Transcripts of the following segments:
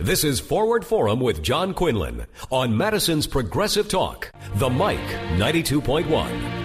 This is Forward Forum with John Quinlan on Madison's Progressive Talk, The Mic 92.1.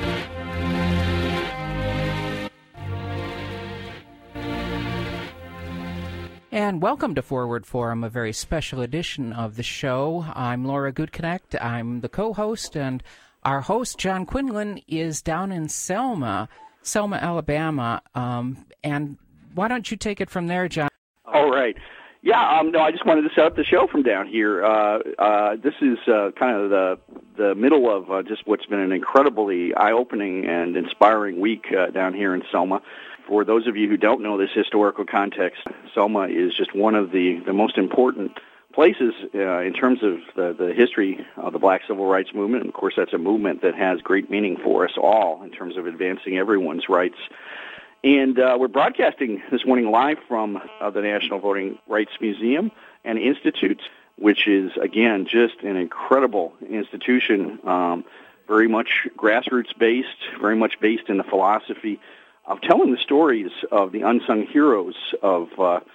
And welcome to Forward Forum, a very special edition of the show. I'm Laura Goodconnect. I'm the co-host, and our host, John Quinlan, is down in Selma, Alabama. And why don't you take it from there, John? All right. Yeah, no, I just wanted to set up the show from down here. This is kind of the middle of just what's been an incredibly eye-opening and inspiring week down here in Selma. For those of you who don't know this historical context, Selma is just one of the most important places in terms of the history of the Black Civil Rights Movement. And of course, that's a movement that has great meaning for us all in terms of advancing everyone's rights. And we're broadcasting this morning live from the National Voting Rights Museum and Institute, which is, again, just an incredible institution, very much grassroots-based, very much based in the philosophy of telling the stories of the unsung heroes of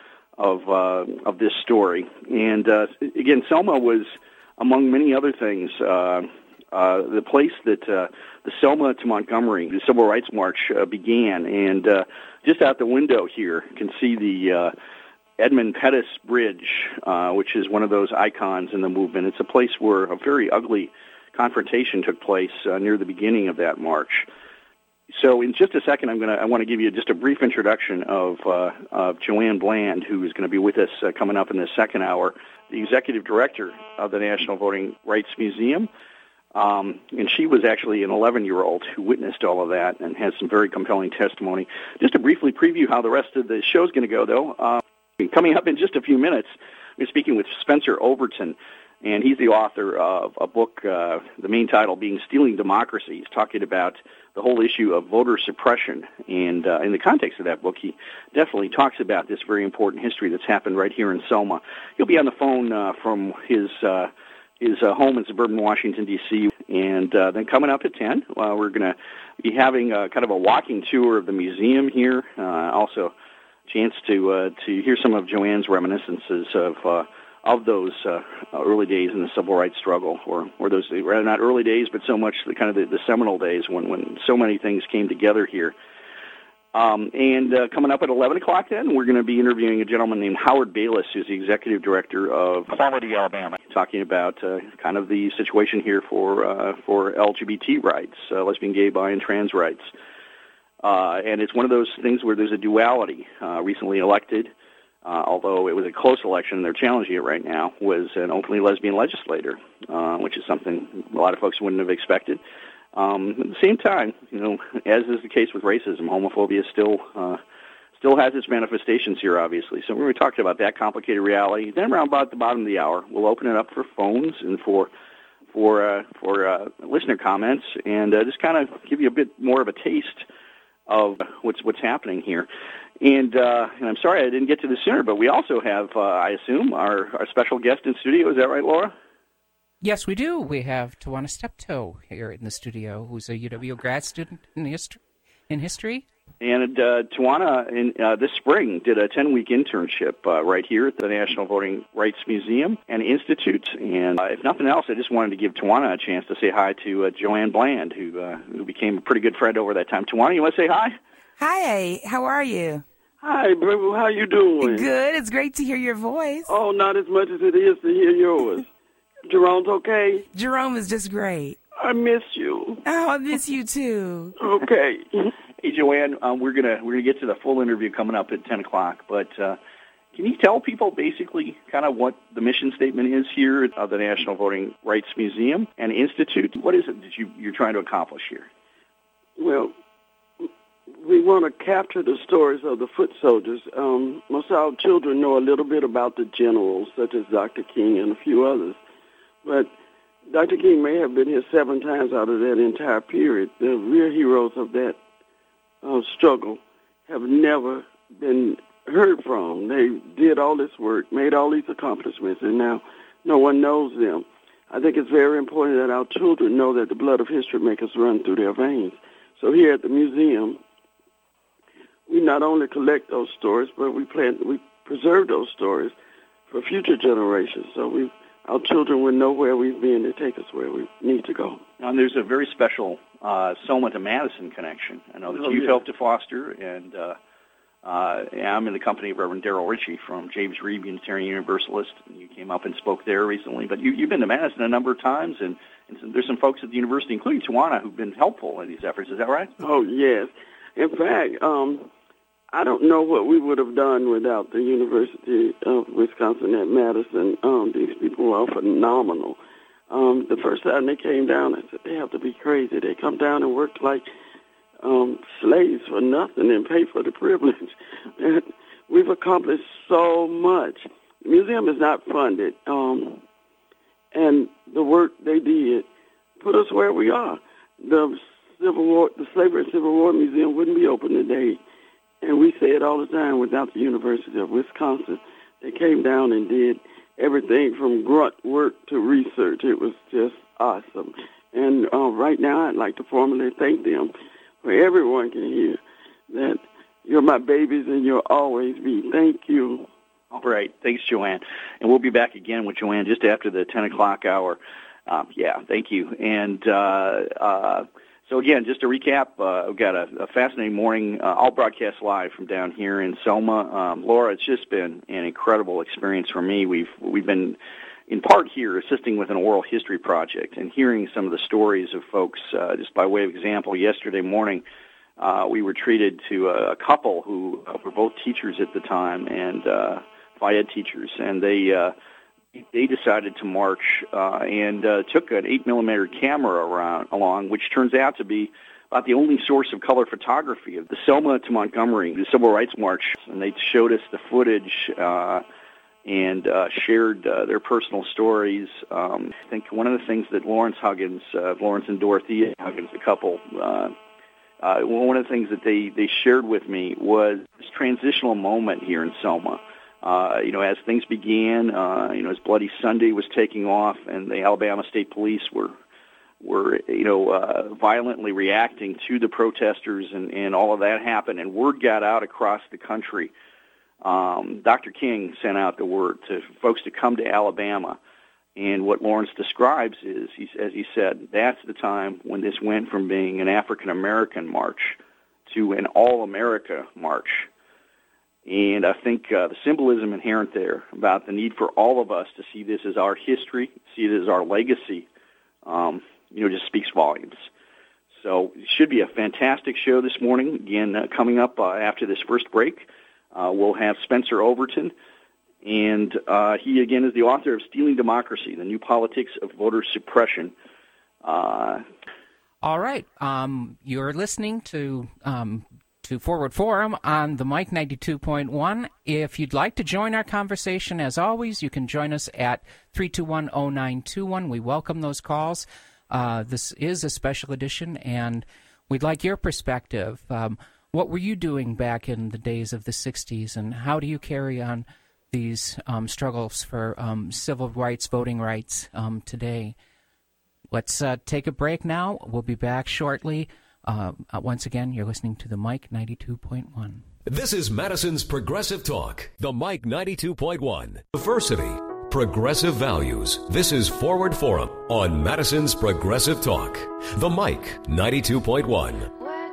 this story. And again, Selma was, among many other things, the place that the Selma to Montgomery, the Civil Rights March, began. And just out the window here, you can see the Edmund Pettus Bridge, which is one of those icons in the movement. It's a place where a very ugly confrontation took place near the beginning of that march. So in just a second, I want to give you just a brief introduction of Joanne Bland, who is going to be with us coming up in the second hour, the executive director of the National Voting Rights Museum. And she was actually an 11-year-old who witnessed all of that and has some very compelling testimony. Just to briefly preview how the rest of the show is going to go, though, coming up in just a few minutes, we're speaking with Spencer Overton. And he's the author of a book, the main title being Stealing Democracy. He's talking about the whole issue of voter suppression. And in the context of that book, he definitely talks about this very important history that's happened right here in Selma. He'll be on the phone from his home in suburban Washington, D.C. And then coming up at 10, we're going to be having kind of a walking tour of the museum here. Also a chance to hear some of Joanne's reminiscences of those early days in the civil rights struggle, or those, rather not early days, but so much the kind of the seminal days when so many things came together here. And coming up at 11 o'clock then, we're going to be interviewing a gentleman named Howard Bayless, who's the executive director of Quality, Alabama, talking about kind of the situation here for LGBT rights, lesbian, gay, bi, and trans rights. And it's one of those things where there's a duality. Recently elected, although it was a close election, and they're challenging it right now, was an openly lesbian legislator, which is something a lot of folks wouldn't have expected. At the same time, as is the case with racism, homophobia still has its manifestations here, obviously. So we're going to be talking about that complicated reality. Then around about the bottom of the hour, we'll open it up for phones and for listener comments, and just kind of give you a bit more of a taste of what's happening here. And I'm sorry I didn't get to this sooner, but we also have, I assume, our special guest in studio. Is that right, Laura? Yes, we do. We have Tawana Steptoe here in the studio, who's a UW grad student in history. And Tawana, this spring, did a 10-week internship right here at the National Voting Rights Museum and Institute. And if nothing else, I just wanted to give Tawana a chance to say hi to Joanne Bland, who became a pretty good friend over that time. Tawana, you want to say hi? Hi, how are you? Hi, baby, how you doing? Good, it's great to hear your voice. Oh, not as much as it is to hear yours. Jerome's okay? Jerome is just great. I miss you. Oh, I miss you too. Okay. Hey, Joanne, we're gonna get to the full interview coming up at 10 o'clock, but can you tell people basically kind of what the mission statement is here at the National Voting Rights Museum and Institute? What is it that you're trying to accomplish here? Well, we want to capture the stories of the foot soldiers. Most of our children know a little bit about the generals, such as Dr. King and a few others. But Dr. King may have been here 7 times out of that entire period. The real heroes of that struggle have never been heard from. They did all this work, made all these accomplishments, and now no one knows them. I think it's very important that our children know that the blood of history makers run through their veins. So here at the museum, we not only collect those stories, but we preserve those stories for future generations. So our children will know where we've been to take us where we need to go. And there's a very special Selma to Madison connection. I know that you've helped to foster, and I'm in the company of Reverend Darrell Ritchie from James Reeb Unitarian Universalist. You came up and spoke there recently, but you've been to Madison a number of times, and there's some folks at the university, including Tawana, who've been helpful in these efforts. Is that right? Oh, yes. In fact, I don't know what we would have done without the University of Wisconsin at Madison. These people are phenomenal. The first time they came down, I said, they have to be crazy. They come down and work like slaves for nothing and pay for the privilege. And we've accomplished so much. The museum is not funded, and the work they did put us where we are. The Slavery and Civil War Museum wouldn't be open today. And we say it all the time, without the University of Wisconsin. They came down and did everything from grunt work to research. It was just awesome. And right now I'd like to formally thank them, for everyone can hear that you're my babies and you'll always be. Thank you. All right. Thanks, Joanne. And we'll be back again with Joanne just after the 10 o'clock hour. Thank you. And so, again, just to recap, we've got a fascinating morning, all broadcast live from down here in Selma. Laura, it's just been an incredible experience for me. We've been, in part here, assisting with an oral history project and hearing some of the stories of folks. Just by way of example, yesterday morning, we were treated to a couple who were both teachers at the time and Phi-Ed teachers, and they decided to march and took an 8mm camera along, which turns out to be about the only source of color photography of the Selma to Montgomery, the Civil Rights March. And they showed us the footage and shared their personal stories. I think one of the things that Lawrence and Dorothea Huggins, the couple, one of the things that they shared with me was this transitional moment here in Selma. As things began, as Bloody Sunday was taking off, and the Alabama State Police were violently reacting to the protesters, and all of that happened, and word got out across the country. Dr. King sent out the word to folks to come to Alabama, and what Lawrence describes is, as he said, that's the time when this went from being an African-American march to an all-America march. And I think the symbolism inherent there about the need for all of us to see this as our history, see it as our legacy, just speaks volumes. So it should be a fantastic show this morning. Again, coming up after this first break, we'll have Spencer Overton. And he, again, is the author of Stealing Democracy, The New Politics of Voter Suppression. All right. You're listening to Forward Forum on the Mike 92.1. If you'd like to join our conversation, as always, you can join us at 321-0921. We welcome those calls. This is a special edition, and we'd like your perspective. What were you doing back in the days of the 60s, and how do you carry on these struggles for civil rights, voting rights today? Let's take a break now. We'll be back shortly. Once again, you're listening to the Mike 92.1. This is Madison's Progressive Talk, the Mike 92.1. Diversity, progressive values. This is Forward Forum on Madison's Progressive Talk, the Mike 92.1.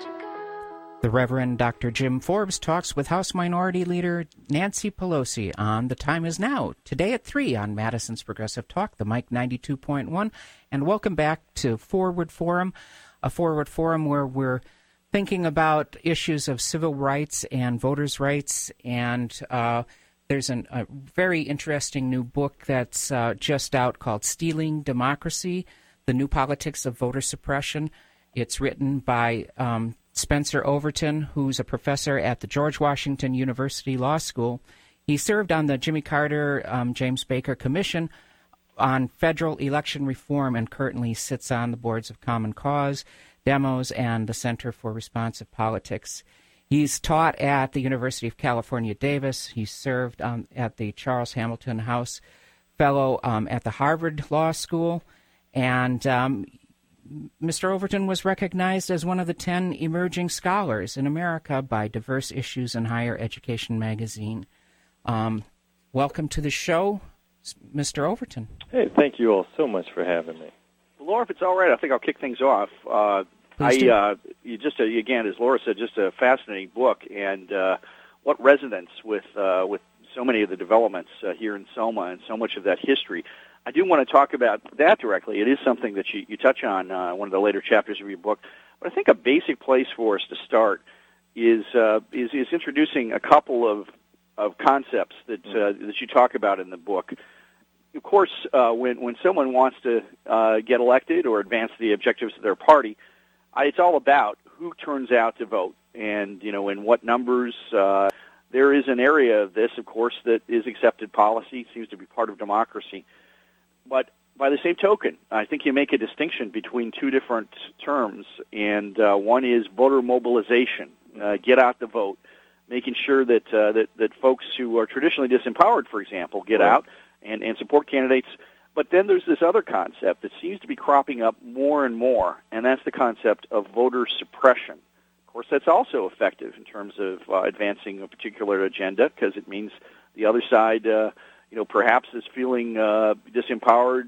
The Reverend Dr. Jim Forbes talks with House Minority Leader Nancy Pelosi on The Time Is Now, today at 3 on Madison's Progressive Talk, the Mike 92.1. And welcome back to Forward Forum, a Forward Forum where we're thinking about issues of civil rights and voters' rights. And there's a very interesting new book that's just out called Stealing Democracy, The New Politics of Voter Suppression. It's written by Spencer Overton, who's a professor at the George Washington University Law School. He served on the Jimmy Carter, James Baker Commission on federal election reform and currently sits on the boards of Common Cause, Demos, and the Center for Responsive Politics. He's taught at the University of California, Davis. He served at the Charles Hamilton House Fellow at the Harvard Law School. And Mr. Overton was recognized as one of the 10 emerging scholars in America by Diverse Issues in Higher Education magazine. welcome to the show, Mr. Overton. Hey, thank you all so much for having me. Well, Laura, if it's all right, I think I'll kick things off. You just again, as Laura said, just a fascinating book, and what resonance with so many of the developments here in Selma and so much of that history. I do want to talk about that directly. It is something that you touch on one of the later chapters of your book. But I think a basic place for us to start is introducing a couple of concepts that you talk about in the book. Of course, when someone wants to get elected or advance the objectives of their party, it's all about who turns out to vote and, in what numbers. There is an area of this, of course, that is accepted policy, seems to be part of democracy. But by the same token, I think you make a distinction between two different terms, and one is voter mobilization, get out the vote, making sure that folks who are traditionally disempowered, for example, get out and support candidates. But then there's this other concept that seems to be cropping up more and more, and that's the concept of voter suppression. Of course, that's also effective in terms of advancing a particular agenda, because it means the other side, perhaps is feeling disempowered,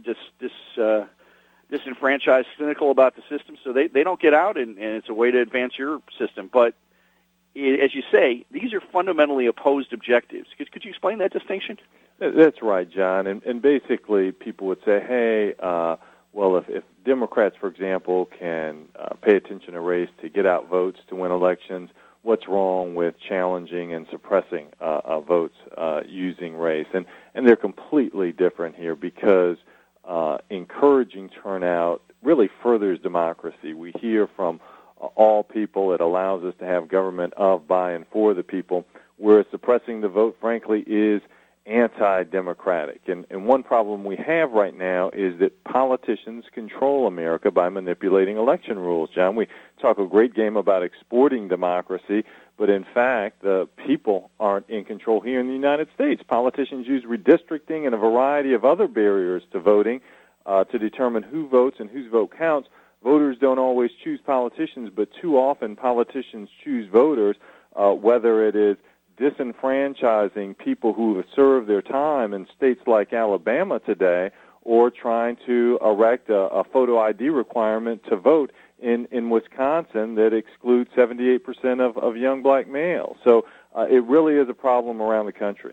disenfranchised, cynical about the system, so they don't get out, and it's a way to advance your system. But as you say, these are fundamentally opposed objectives. Could you explain that distinction? That's right, John. And basically, people would say, hey, well, if Democrats, for example, can pay attention to race to get out votes to win elections, what's wrong with challenging and suppressing votes using race? And they're completely different here, because encouraging turnout really furthers democracy. We hear from all people. It allows us to have government of, by, and for the people, whereas suppressing the vote, frankly, is anti-democratic. And one problem we have right now is that politicians control America by manipulating election rules. John, we talk a great game about exporting democracy, but in fact, the people aren't in control here in the United States. Politicians use redistricting and a variety of other barriers to voting to determine who votes and whose vote counts. Voters don't always choose politicians, but too often politicians choose voters, whether it is disenfranchising people who have served their time in states like Alabama today, or trying to erect a photo ID requirement to vote in Wisconsin that excludes 78% of young black males. So it really is a problem around the country.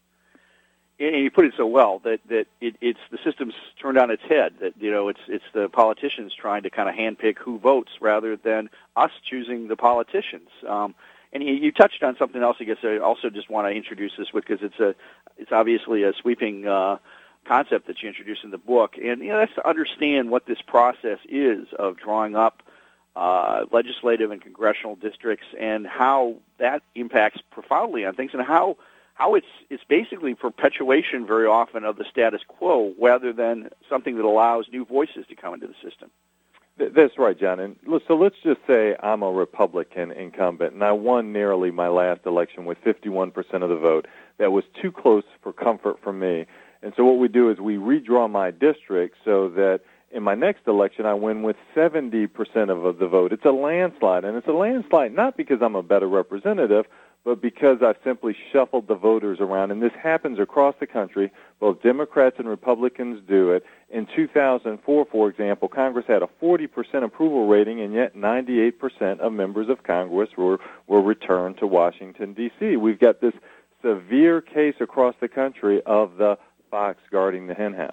And you put it so well that it's the system's turned on its head. That it's the politicians trying to kind of handpick who votes rather than us choosing the politicians. And you touched on something else. I guess I also just want to introduce this with, because it's obviously a sweeping concept that you introduce in the book, and that's to understand what this process is of drawing up legislative and congressional districts, and how that impacts profoundly on things, and how it's basically perpetuation very often of the status quo, rather than something that allows new voices to come into the system. That's right, John. And so let's just say I'm a Republican incumbent, and I won narrowly my last election with 51% of the vote. That was too close for comfort for me. And so what we do is we redraw my district so that in my next election I win with 70% of the vote. It's a landslide, and it's a landslide not because I'm a better representative, but because I've simply shuffled the voters around. And this happens across the country. Both Democrats and Republicans do it. In 2004, for example, Congress had a 40% approval rating, and yet 98% of members of Congress were returned to Washington, D.C. We've got this severe case across the country of the fox guarding the henhouse.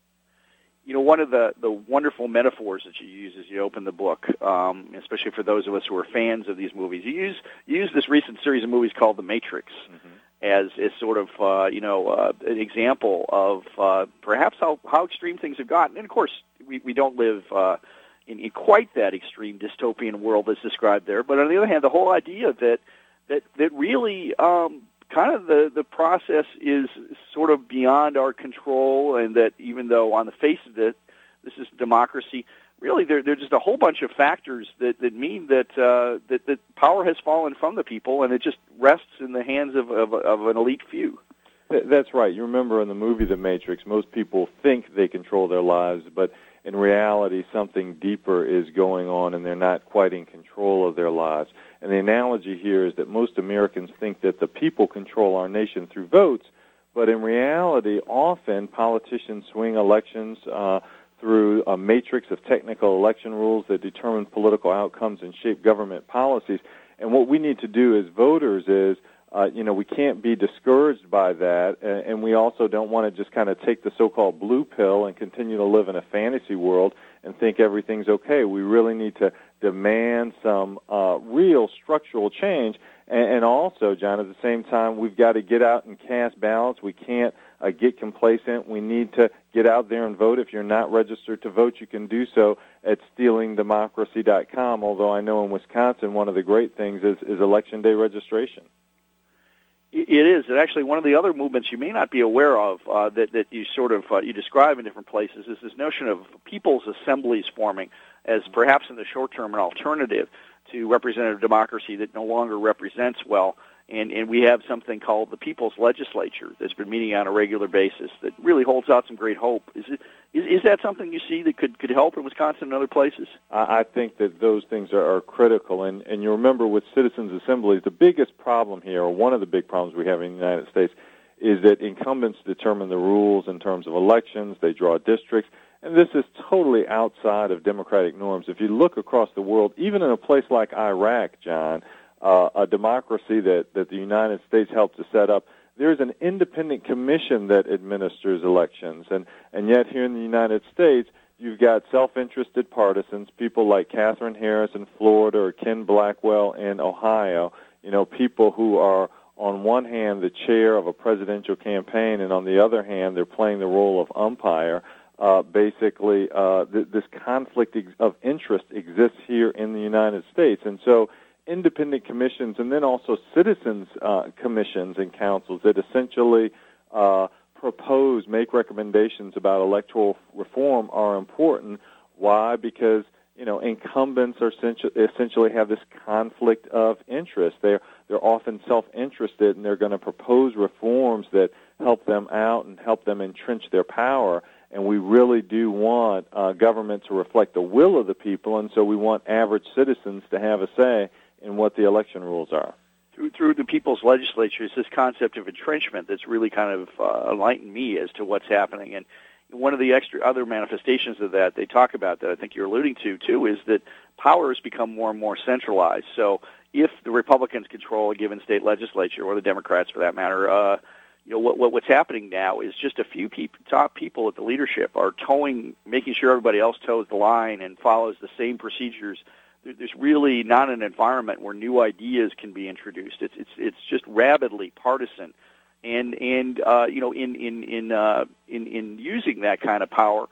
One of the wonderful metaphors that you use as you open the book, especially for those of us who are fans of these movies, you use this recent series of movies called The Matrix as sort of an example of perhaps how extreme things have gotten. And of course, we don't live in quite that extreme dystopian world that's described there. But on the other hand, the whole idea that really kind of the process is sort of beyond our control, and that even though on the face of it, this is democracy, really there are just a whole bunch of factors that mean that power has fallen from the people, and it just rests in the hands of an elite few. That's right. You remember in the movie The Matrix, most people think they control their lives, but in reality, something deeper is going on, and they're not quite in control of their lives. And the analogy here is that most Americans think that the people control our nation through votes, But in reality, often politicians swing elections through a matrix of technical election rules that determine political outcomes and shape government policies. And what we need to do as voters is, we can't be discouraged by that, and we also don't want to just kind of take the so-called blue pill and continue to live in a fantasy world and think everything's okay. We really need to demand some real structural change. And also, John, at the same time, we've got to get out and cast ballots. We can't get complacent. We need to get out there and vote. If you're not registered to vote, you can do so at stealingdemocracy.com, although I know in Wisconsin one of the great things is Election Day registration. It is. And actually, one of the other movements you may not be aware of that you sort of you describe in different places is this notion of people's assemblies forming as perhaps in the short term an alternative to representative democracy that no longer represents well. And we have something called the People's Legislature that's been meeting on a regular basis that really holds out some great hope. Is that something you see that could help in Wisconsin and other places? I think that those things are critical. And you remember with citizens' assemblies, the biggest problem here, or one of the big problems we have in the United States, is that incumbents determine the rules in terms of elections. They draw districts. And this is totally outside of democratic norms. If you look across the world, even in a place like Iraq, John, a democracy that the United States helped to set up, there's an independent commission that administers elections. And yet here in the United States, you've got self-interested partisans, people like Katherine Harris in Florida or Ken Blackwell in Ohio, people who are on one hand the chair of a presidential campaign, and on the other hand they're playing the role of umpire. This conflict of interest exists here in the United States. And so independent commissions and then also citizens commissions and councils that essentially make recommendations about electoral reform are important. Why? Because incumbents are essentially have this conflict of interest. They're often self-interested, and they're going to propose reforms that help them out and help them entrench their power. And we really do want government to reflect the will of the people, and so we want average citizens to have a say in what the election rules are. Through the People's Legislature, it's this concept of entrenchment that's really kind of enlightened me as to what's happening. And one of the other manifestations of that they talk about that I think you're alluding to, too, is that power has become more and more centralized. So if the Republicans control a given state legislature, or the Democrats for that matter, what's happening now is just a few top people at the leadership are making sure everybody else toes the line and follows the same procedures. There's really not an environment where new ideas can be introduced. It's just rabidly partisan, and in using that kind of power,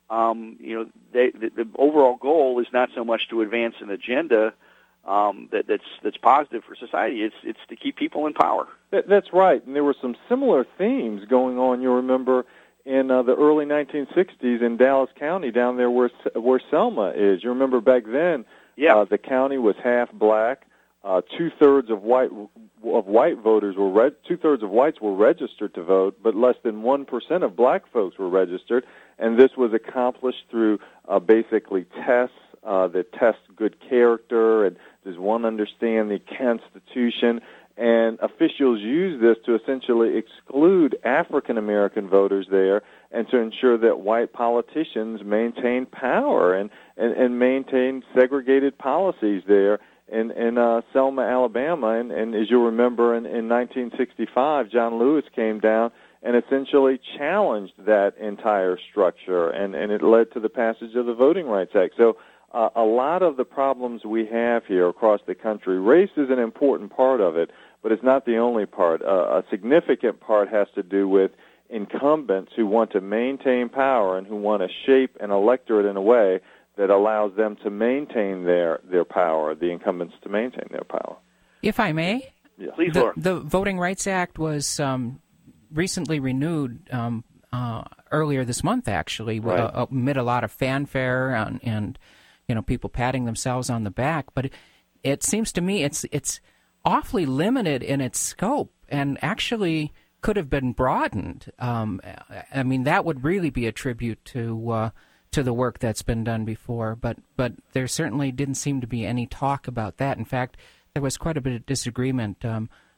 the overall goal is not so much to advance an agenda that's positive for society. It's to keep people in power. That's right, and there were some similar themes going on. You remember in the early 1960s in Dallas County, down there where Selma is. You remember back then. Yeah. The county was half black. 2/3 of white voters were 2/3 of whites were registered to vote, but less than 1% of black folks were registered. And this was accomplished through basically tests that test good character and does one understand the Constitution. And officials used this to essentially exclude African American voters there, and to ensure that white politicians maintain power and maintain segregated policies there in Selma, Alabama. And as you remember, in 1965, John Lewis came down and essentially challenged that entire structure, and it led to the passage of the Voting Rights Act. So a lot of the problems we have here across the country, race is an important part of it, but it's not the only part. A significant part has to do with incumbents who want to maintain power and who want to shape an electorate in a way that allows them to maintain their power, the incumbents to maintain their power. If I may, yeah. Please, Laura. The Voting Rights Act was recently renewed earlier this month, actually, right. Amid a lot of fanfare and people patting themselves on the back. But it seems to me it's awfully limited in its scope, and actually could have been broadened. I mean, that would really be a tribute to the work that's been done before. But there certainly didn't seem to be any talk about that. In fact, there was quite a bit of disagreement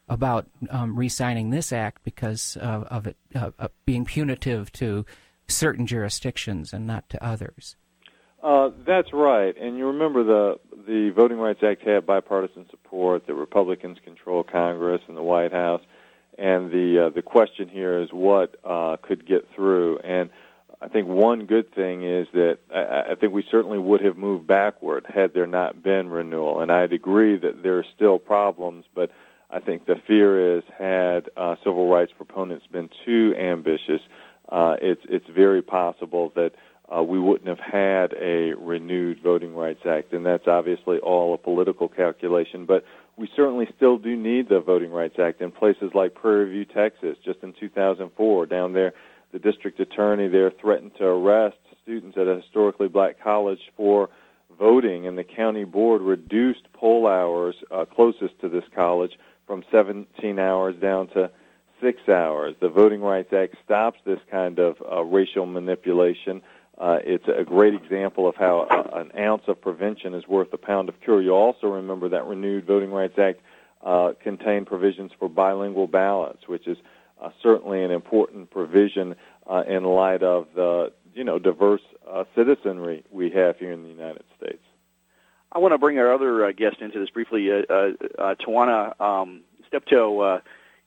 about re-signing this act because of it being punitive to certain jurisdictions and not to others. That's right. And you remember the Voting Rights Act had bipartisan support. The Republicans control Congress and the White House. And the question here is what could get through. And I think one good thing is that I think we certainly would have moved backward had there not been renewal. And I'd agree that there are still problems, but I think the fear is had civil rights proponents been too ambitious, it's very possible that we wouldn't have had a renewed Voting Rights Act, and that's obviously all a political calculation. But we certainly still do need the Voting Rights Act in places like Prairie View, Texas. Just in 2004, down there, the district attorney there threatened to arrest students at a historically black college for voting, and the county board reduced poll hours closest to this college from 17 hours down to 6 hours. The Voting Rights Act stops this kind of racial manipulation. It's a great example of how an ounce of prevention is worth a pound of cure. You also remember that renewed Voting Rights Act contained provisions for bilingual ballots, which is certainly an important provision in light of the diverse citizenry we have here in the United States. I want to bring our other guest into this briefly, Tawana Steptoe.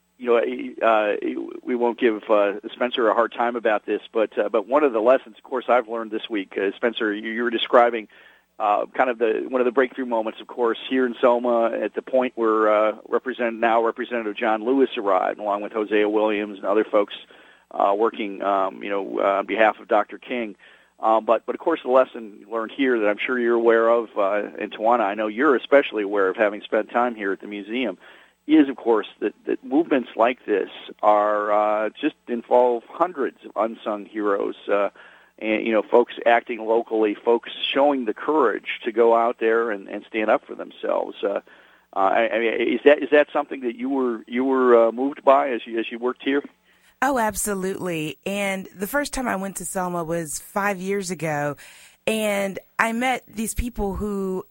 We won't give Spencer a hard time about this, but one of the lessons, of course, I've learned this week, Spencer, you were describing kind of one of the breakthrough moments, of course, here in Selma at the point where Representative John Lewis arrived, along with Hosea Williams and other folks working, on behalf of Dr. King. But of course, the lesson learned here that I'm sure you're aware of, and Tawana, I know you're especially aware of, having spent time here at the museum, is, of course, that movements like this are just involve hundreds of unsung heroes, and folks acting locally, folks showing the courage to go out there and stand up for themselves. Is that something that you were moved by as you worked here? Oh, absolutely. And the first time I went to Selma was 5 years ago, and I met these people who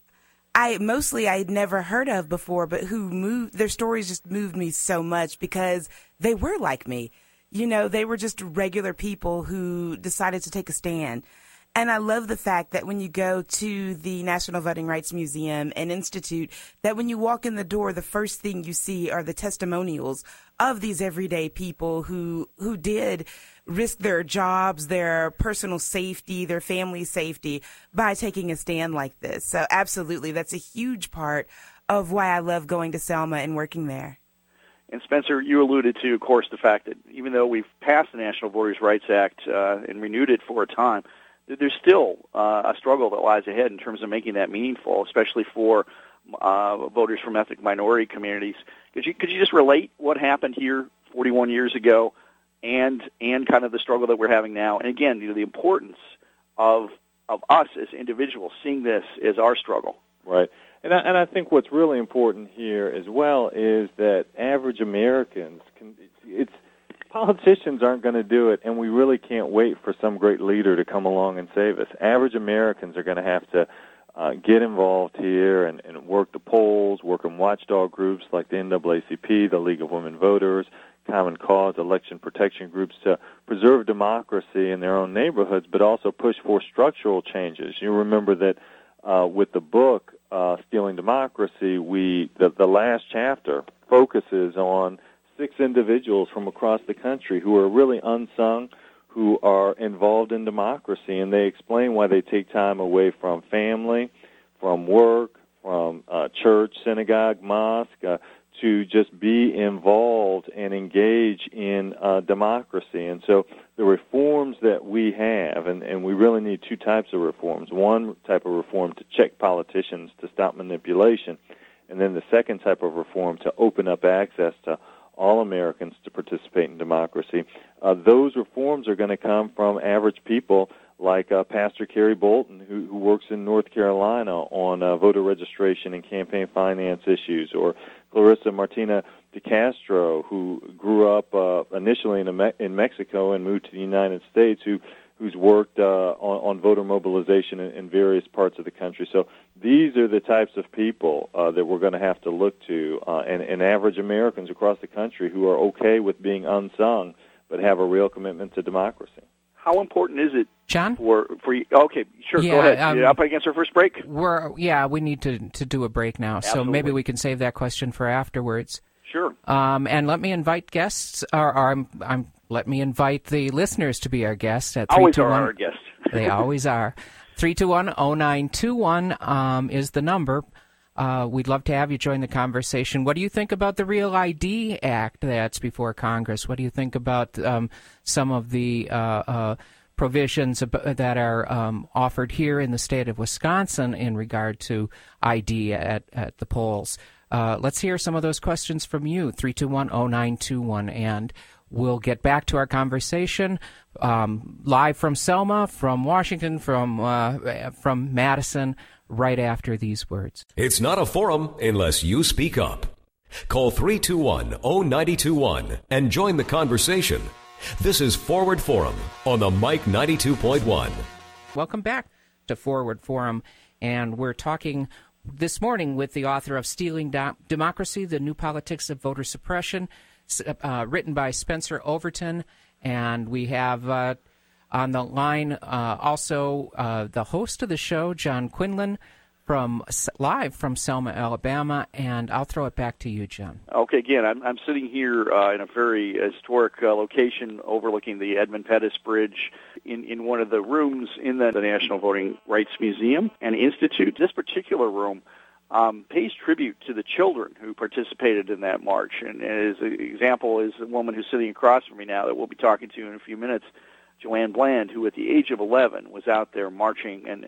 I'd never heard of before, but their stories just moved me so much because they were like me. They were just regular people who decided to take a stand. And I love the fact that when you go to the National Voting Rights Museum and Institute, that when you walk in the door, the first thing you see are the testimonials of these everyday people who did risk their jobs, their personal safety, their family safety by taking a stand like this. So absolutely, that's a huge part of why I love going to Selma and working there. And Spencer, you alluded to, of course, the fact that even though we've passed the National Voters' Rights Act and renewed it for a time, there's still a struggle that lies ahead in terms of making that meaningful, especially for voters from ethnic minority communities. Could you just relate what happened here 41 years ago and kind of the struggle that we're having now? And again, the importance of us as individuals seeing this as our struggle. Right. And I think what's really important here as well is that average Americans politicians aren't going to do it, and we really can't wait for some great leader to come along and save us. Average Americans are going to have to get involved here and work the polls, work in watchdog groups like the NAACP, the League of Women Voters, Common Cause, election protection groups to preserve democracy in their own neighborhoods, but also push for structural changes. You remember that with the book, Stealing Democracy, the last chapter focuses on 6 individuals from across the country who are really unsung, who are involved in democracy, and they explain why they take time away from family, from work, from church, synagogue, mosque, to just be involved and engage in democracy. And so the reforms that we have, and we really need 2 types of reforms. One type of reform to check politicians to stop manipulation, and then the second type of reform to open up access to all Americans to participate in democracy. Those reforms are going to come from average people like Pastor Kerry Bolton, who works in North Carolina on voter registration and campaign finance issues, or Clarissa Martina de Castro, who grew up initially in Mexico and moved to the United States, who who's worked on voter mobilization in various parts of the country. So these are the types of people that we're going to have to look to, and average Americans across the country who are okay with being unsung but have a real commitment to democracy. How important is it, John? For you? Okay, sure. Yeah, go ahead. You're up against our first break. We need to do a break now, Absolutely. So maybe we can save that question for afterwards. Sure. And let me invite guests, let me invite the listeners to be our guests at 321. Always are our guests. They always are. 321-0921 is the number. We'd love to have you join the conversation. What do you think about the Real ID Act that's before Congress? What do you think about some of the provisions that are offered here in the state of Wisconsin in regard to ID at the polls? Let's hear some of those questions from you, 321-0921, and we'll get back to our conversation live from Selma, from Washington, from Madison, right after these words. It's not a forum unless you speak up. Call 321-0921 and join the conversation. This is Forward Forum on the Mike 92.1. Welcome back to Forward Forum, and we're talking this morning with the author of Stealing Democracy, The New Politics of Voter Suppression, written by Spencer Overton. And we have on the line also the host of the show, John Quinlan, live from Selma, Alabama. And I'll throw it back to you, John. Okay, again, I'm sitting here in a very historic location overlooking the Edmund Pettus Bridge in one of the rooms in the National Voting Rights Museum and Institute. This particular room pays tribute to the children who participated in that march. And as an example is a woman who's sitting across from me now that we'll be talking to in a few minutes, Joanne Bland, who at the age of 11 was out there marching and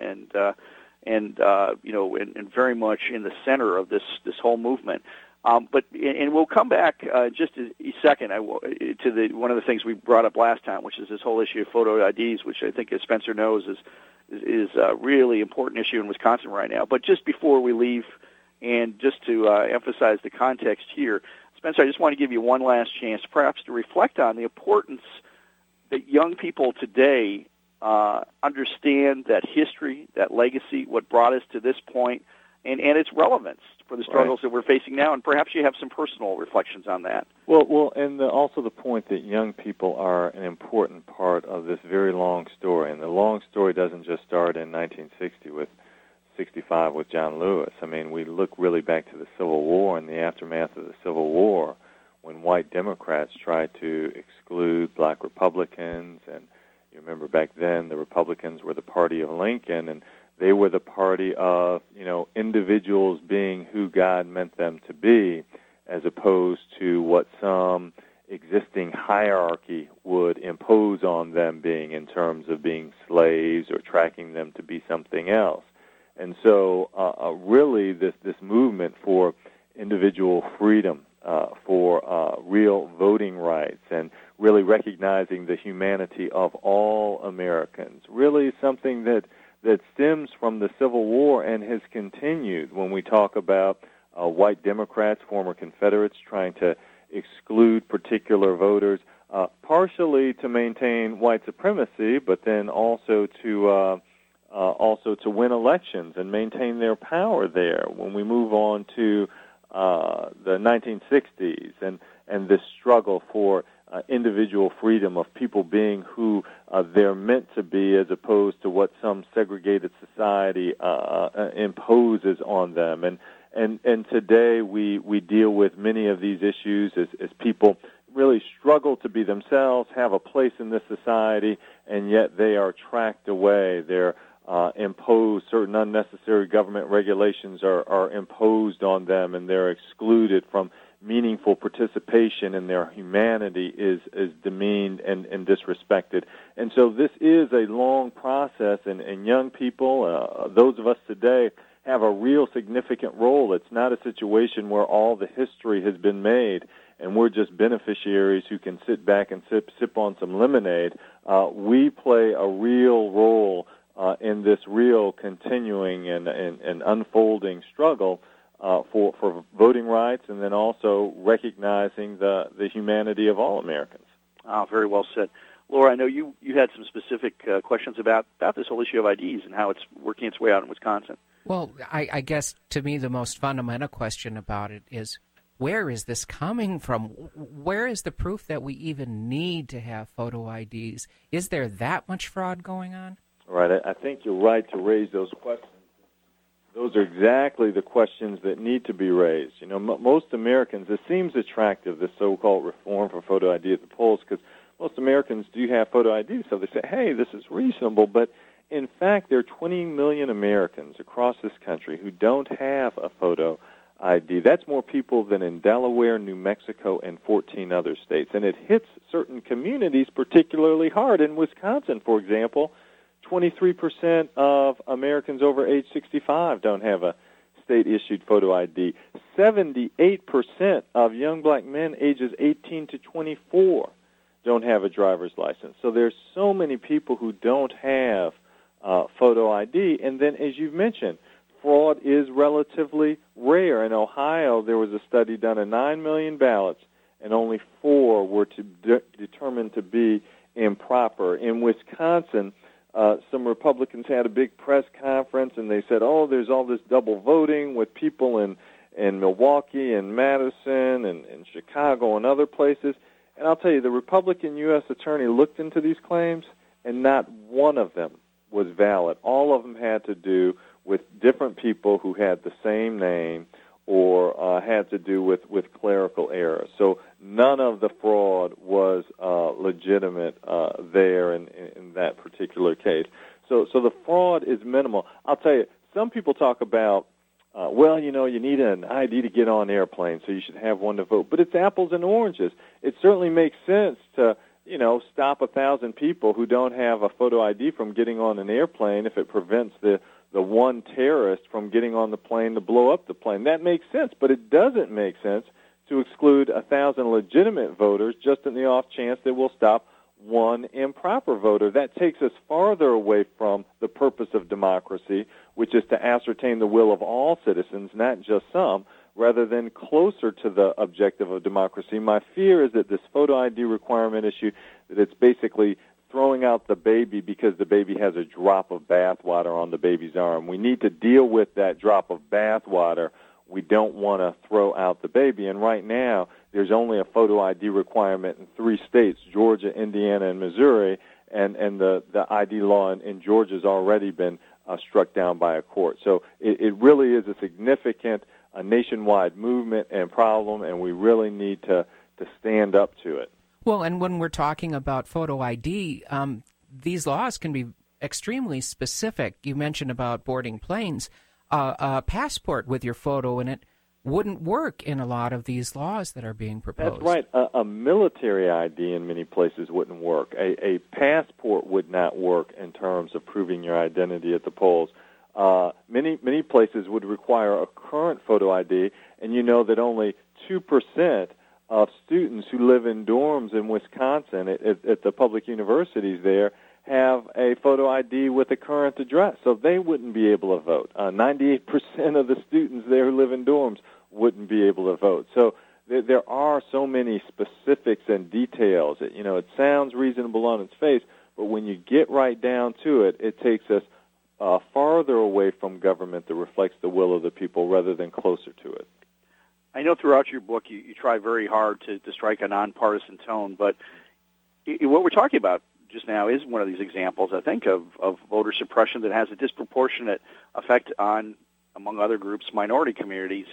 very much in the center of this whole movement. But we'll come back just a second to one of the things we brought up last time, which is this whole issue of photo IDs, which I think, as Spencer knows, is a really important issue in Wisconsin right now. But just before we leave, and just to emphasize the context here, Spencer, I just want to give you one last chance, perhaps, to reflect on the importance that young people today understand that history, that legacy, what brought us to this point, and its relevance for the struggles that we're facing now, and perhaps you have some personal reflections on that. Well, and also the point that young people are an important part of this very long story, and the long story doesn't just start in 1965 with John Lewis. I mean, we look really back to the Civil War and the aftermath of the Civil War, when white Democrats tried to exclude black Republicans, and you remember back then the Republicans were the party of Lincoln, and they were the party of, individuals being who God meant them to be, as opposed to what some existing hierarchy would impose on them being in terms of being slaves or tracking them to be something else. And so really this movement for individual freedom, for real voting rights, and really recognizing the humanity of all Americans, really something that stems from the Civil War and has continued when we talk about white Democrats, former Confederates, trying to exclude particular voters, partially to maintain white supremacy, but then also to win elections and maintain their power there. When we move on to the 1960s and this struggle for individual freedom of people being who they're meant to be, as opposed to what some segregated society imposes on them. And today we deal with many of these issues as people really struggle to be themselves, have a place in this society, and yet they are tracked away. They're imposed, certain unnecessary government regulations are imposed on them, and they're excluded from meaningful participation, and their humanity is demeaned and disrespected. And so this is a long process, and young people, those of us today, have a real significant role. It's not a situation where all the history has been made and we're just beneficiaries who can sit back and sip on some lemonade. We play a real role in this real continuing and unfolding struggle for voting rights, and then also recognizing the humanity of all Americans. Very well said. Laura, I know you had some specific questions about this whole issue of IDs and how it's working its way out in Wisconsin. Well, I guess to me the most fundamental question about it is, where is this coming from? Where is the proof that we even need to have photo IDs? Is there that much fraud going on? Right. I think you're right to raise those questions. Those are exactly the questions that need to be raised. You know, most Americans, it seems attractive, this so-called reform for photo ID at the polls, because most Americans do have photo ID, so they say, hey, this is reasonable. But in fact, there are 20 million Americans across this country who don't have a photo ID. That's more people than in Delaware, New Mexico, and 14 other states. And it hits certain communities particularly hard. In Wisconsin, for example, 23% of Americans over age 65 don't have a state-issued photo ID. 78% of young black men ages 18 to 24 don't have a driver's license. So there's so many people who don't have photo ID. And then, as you've mentioned, fraud is relatively rare. In Ohio, there was a study done of 9 million ballots, and only 4 were determined to be improper. In Wisconsin, some Republicans had a big press conference, and they said, oh, there's all this double voting with people in Milwaukee and Madison and Chicago and other places. And I'll tell you, the Republican U.S. attorney looked into these claims, and not one of them was valid. All of them had to do with different people who had the same name or had to do with clerical error. So none of the fraud was legitimate there in that particular case. So the fraud is minimal. I'll tell you, some people talk about, well, you know, you need an ID to get on airplanes, so you should have one to vote. But it's apples and oranges. It certainly makes sense to, you know, stop 1,000 people who don't have a photo ID from getting on an airplane if it prevents the one terrorist from getting on the plane to blow up the plane. That makes sense, but it doesn't make sense to exclude 1,000 legitimate voters just in the off chance that we'll stop one improper voter. That takes us farther away from the purpose of democracy, which is to ascertain the will of all citizens, not just some, rather than closer to the objective of democracy. My fear is that this photo ID requirement issue, that it's basically throwing out the baby because the baby has a drop of bath water on the baby's arm. We need to deal with that drop of bath water. We don't want to throw out the baby. And right now, there's only a photo ID requirement in 3 states, Georgia, Indiana, and Missouri, and the ID law in Georgia has already been struck down by a court. So it really is a significant nationwide movement and problem, and we really need to stand up to it. Well, and when we're talking about photo ID, these laws can be extremely specific. You mentioned about boarding planes. A passport with your photo in it wouldn't work in a lot of these laws that are being proposed. That's right. A military ID in many places wouldn't work. A passport would not work in terms of proving your identity at the polls. Many places would require a current photo ID, and you know that only 2% of students who live in dorms in Wisconsin at the public universities there have a photo ID with a current address, so they wouldn't be able to vote. 98% of the students there who live in dorms wouldn't be able to vote. So there are so many specifics and details. You know, it sounds reasonable on its face, but when you get right down to it, it takes us farther away from government that reflects the will of the people rather than closer to it. I know throughout your book you try very hard to strike a nonpartisan tone, but what we're talking about just now is one of these examples, I think, of voter suppression that has a disproportionate effect on, among other groups, minority communities.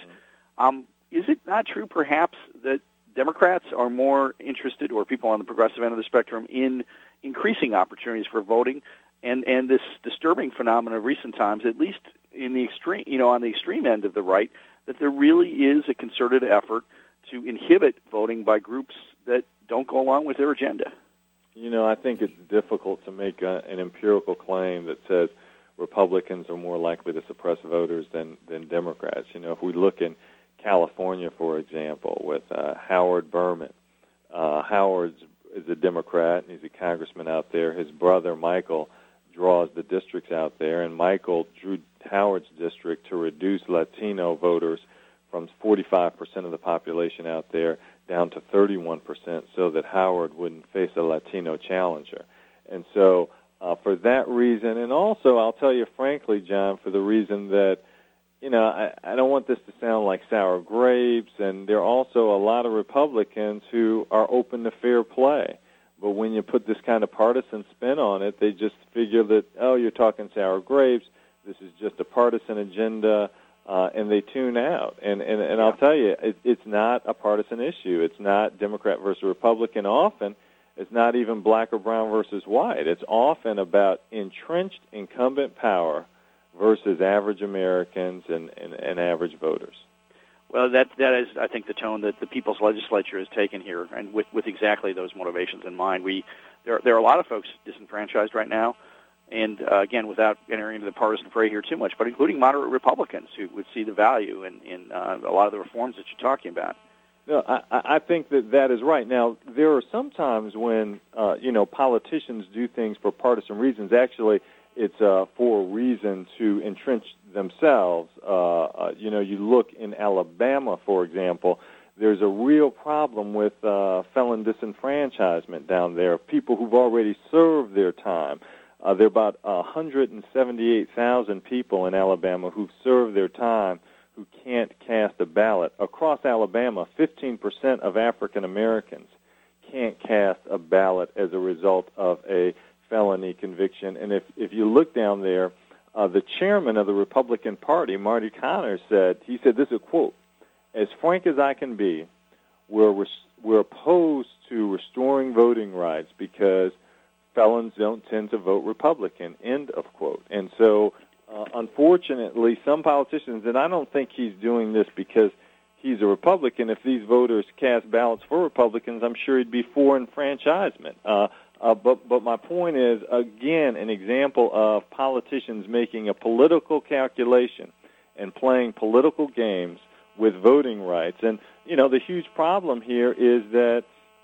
Is it not true, perhaps, that Democrats are more interested, or people on the progressive end of the spectrum, in increasing opportunities for voting, and this disturbing phenomenon of recent times, at least in the extreme, on the extreme end of the right, that there really is a concerted effort to inhibit voting by groups that don't go along with their agenda? You know, I think it's difficult to make an empirical claim that says Republicans are more likely to suppress voters than Democrats. You know, if we look in California, for example, with Howard Berman, Howard is a Democrat, and he's a congressman out there. His brother, Michael, draws the districts out there, and Michael drew Howard's district to reduce Latino voters from 45% of the population out there down to 31% so that Howard wouldn't face a Latino challenger. And so for that reason, and also I'll tell you frankly, John, for the reason that, I don't want this to sound like sour grapes, and there are also a lot of Republicans who are open to fair play. But when you put this kind of partisan spin on it, they just figure that, you're talking sour grapes, this is just a partisan agenda, and they tune out. And I'll tell you, it's not a partisan issue. It's not Democrat versus Republican often. It's not even black or brown versus white. It's often about entrenched incumbent power versus average Americans and average voters. Well, that is, I think, the tone that the People's Legislature has taken here, and with exactly those motivations in mind. There are a lot of folks disenfranchised right now, and again, without entering into the partisan fray here too much, but including moderate Republicans who would see the value in a lot of the reforms that you're talking about. No, I think that is right. Now, there are some times when, politicians do things for partisan reasons. Actually, it's for a reason to entrench themselves. You look in Alabama, for example, there's a real problem with felon disenfranchisement down there, people who've already served their time. There are about 178,000 people in Alabama who've served their time who can't cast a ballot. Across Alabama, 15% of African Americans can't cast a ballot as a result of a felony conviction. And if you look down there, the chairman of the Republican Party, Marty Connors, said this is a quote, "As frank as I can be, we're opposed to restoring voting rights because felons don't tend to vote Republican," end of quote. And so, unfortunately, some politicians, and I don't think he's doing this because he's a Republican. If these voters cast ballots for Republicans, I'm sure he'd be for enfranchisement. But my point is, again, an example of politicians making a political calculation and playing political games with voting rights. And, the huge problem here is that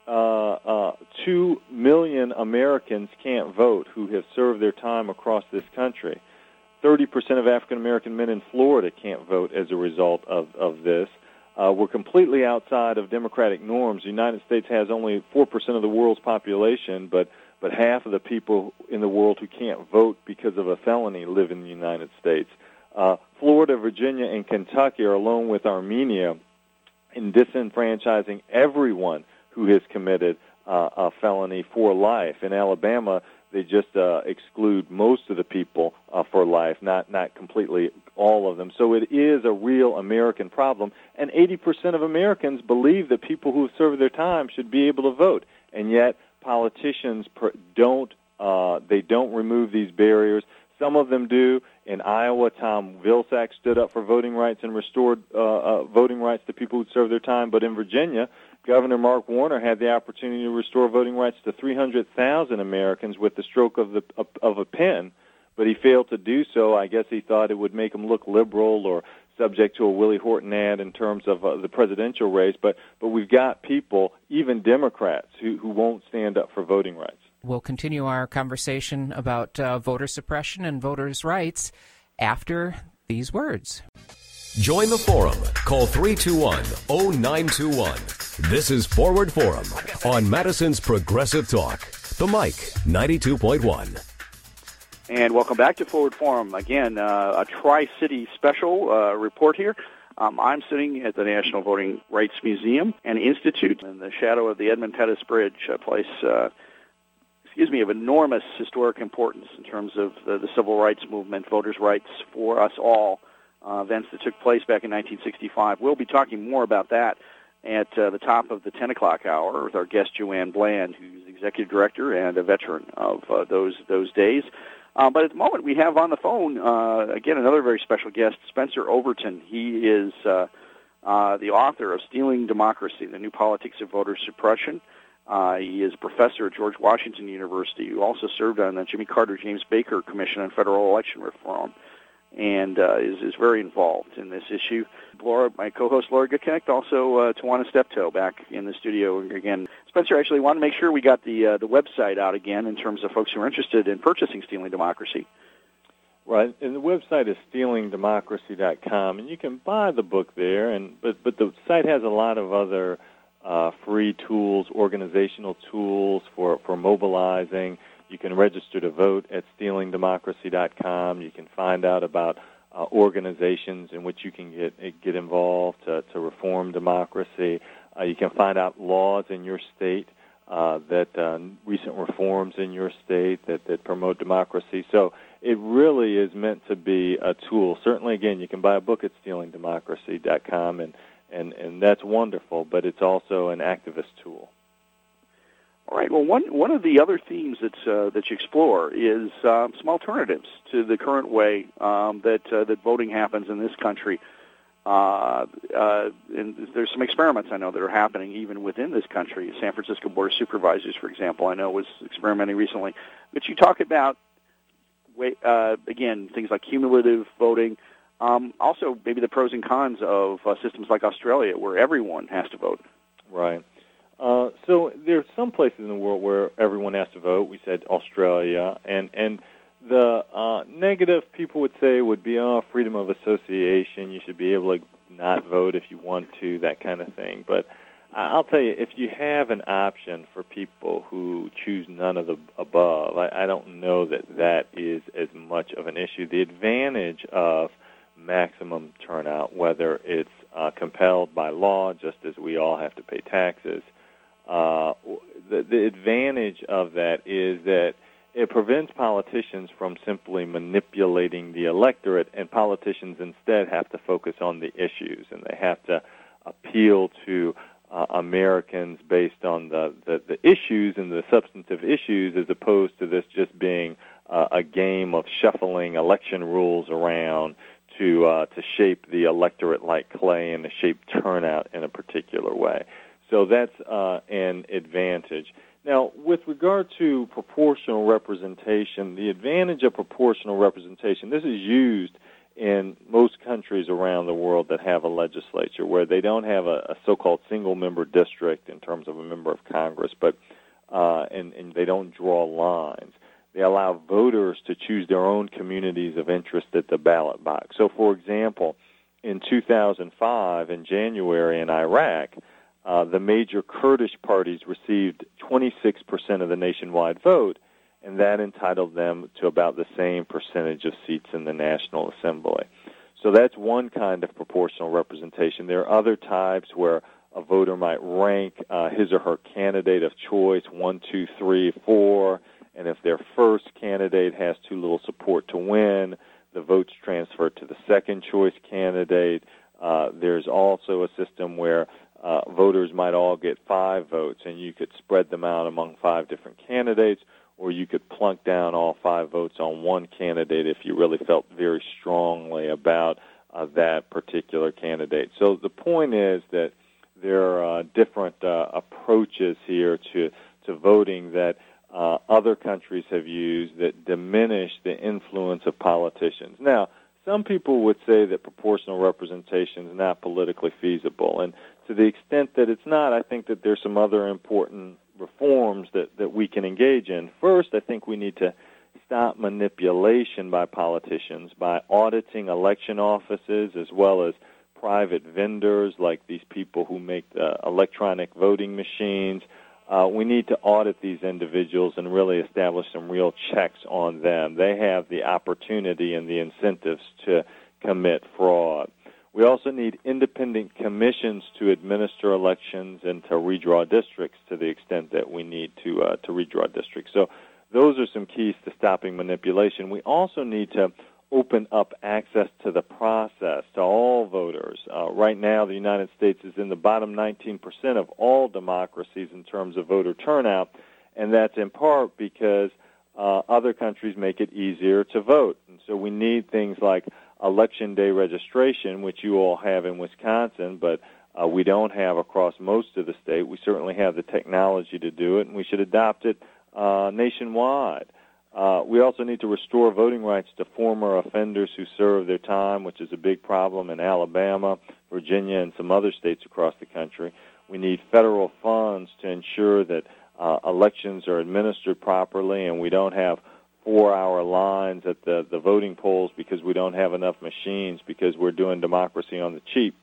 2 million Americans can't vote who have served their time across this country. 30% of African-American men in Florida can't vote as a result of this. We're completely outside of democratic norms. The United States has only 4% of the world's population, but half of the people in the world who can't vote because of a felony live in the United States. Florida, Virginia, and Kentucky are along with Armenia in disenfranchising everyone who has committed a felony for life. In Alabama, they just exclude most of the people for life, not completely all of them. So it is a real American problem, and 80% of Americans believe that people who have served their time should be able to vote, and yet politicians don't remove these barriers. Some of them do. In Iowa, Tom Vilsack stood up for voting rights and restored voting rights to people who served their time, but in Virginia, Governor Mark Warner had the opportunity to restore voting rights to 300,000 Americans with the stroke of a pen, but he failed to do so. I guess he thought it would make him look liberal or subject to a Willie Horton ad in terms of the presidential race. But we've got people, even Democrats, who won't stand up for voting rights. We'll continue our conversation about voter suppression and voters' rights after these words. Join the forum. Call 321-0921. This is Forward Forum on Madison's Progressive Talk. The Mic 92.1. And welcome back to Forward Forum. Again, a Tri-City special report here. I'm sitting at the National Voting Rights Museum and Institute in the shadow of the Edmund Pettus Bridge, a place of enormous historic importance in terms of the civil rights movement, voters' rights for us all, events that took place back in 1965. We'll be talking more about that at the top of the 10 o'clock hour with our guest, Joanne Bland, who's executive director and a veteran of those days. But at the moment, we have on the phone, again, another very special guest, Spencer Overton. He is the author of Stealing Democracy, The New Politics of Voter Suppression. He is a professor at George Washington University, who also served on the Jimmy Carter James Baker Commission on Federal Election Reform, and is very involved in this issue. Laura, my co-host Laura Goodconnect, also Tawana Steptoe back in the studio again. Spencer, actually wanted to make sure we got the website out again in terms of folks who are interested in purchasing Stealing Democracy. Right, and the website is stealingdemocracy.com, and you can buy the book there. But the site has a lot of other free tools, organizational tools for mobilizing. You can register to vote at stealingdemocracy.com. You can find out about organizations in which you can get involved to reform democracy. You can find out laws in your state recent reforms in your state that promote democracy. So it really is meant to be a tool. Certainly, again, you can buy a book at stealingdemocracy.com, and that's wonderful, but it's also an activist tool. All right. Well, one of the other themes that you explore is some alternatives to the current way that voting happens in this country. And there's some experiments I know that are happening even within this country. San Francisco Board of Supervisors, for example, I know was experimenting recently. But you talk about, again, things like cumulative voting. Also, maybe the pros and cons of systems like Australia, where everyone has to vote. Right. So there are some places in the world where everyone has to vote. We said Australia, and the negative people would say would be freedom of association. You should be able to not vote if you want to, that kind of thing. But I'll tell you, if you have an option for people who choose none of the above, I don't know that is as much of an issue. The advantage of maximum turnout, whether it's compelled by law, just as we all have to pay taxes, the advantage of that is that it prevents politicians from simply manipulating the electorate, and politicians instead have to focus on the issues, and they have to appeal to Americans based on the issues and the substantive issues, as opposed to this just being a game of shuffling election rules around to shape the electorate like clay and to shape turnout in a particular way. So that's an advantage. Now, with regard to proportional representation, the advantage of proportional representation, this is used in most countries around the world that have a legislature where they don't have a so-called single-member district in terms of a member of Congress, but and they don't draw lines. They allow voters to choose their own communities of interest at the ballot box. So, for example, in 2005, in January in Iraq, the major Kurdish parties received 26% of the nationwide vote, and that entitled them to about the same percentage of seats in the National Assembly. So that's one kind of proportional representation. There are other types where a voter might rank his or her candidate of choice 1, 2, 3, 4, and if their first candidate has too little support to win, the votes transfer to the second choice candidate. There's also a system where voters might all get 5 votes, and you could spread them out among 5 different candidates, or you could plunk down all 5 votes on one candidate if you really felt very strongly about that particular candidate. So the point is that there are different approaches here to voting that other countries have used that diminish the influence of politicians. Now, some people would say that proportional representation is not politically feasible, and to the extent that it's not, I think that there's some other important reforms that we can engage in. First, I think we need to stop manipulation by politicians by auditing election offices as well as private vendors like these people who make the electronic voting machines. We need to audit these individuals and really establish some real checks on them. They have the opportunity and the incentives to commit fraud. We also need independent commissions to administer elections and to redraw districts to the extent that we need to redraw districts. So those are some keys to stopping manipulation. We also need to open up access to the process to all voters. Right now, the United States is in the bottom 19% of all democracies in terms of voter turnout, and that's in part because other countries make it easier to vote. And so we need things like Election Day registration, which you all have in Wisconsin, but we don't have across most of the state. We certainly have the technology to do it, and we should adopt it nationwide. We also need to restore voting rights to former offenders who serve their time, which is a big problem in Alabama, Virginia, and some other states across the country. We need federal funds to ensure that elections are administered properly and we don't have 4-hour lines at the voting polls because we don't have enough machines because we're doing democracy on the cheap.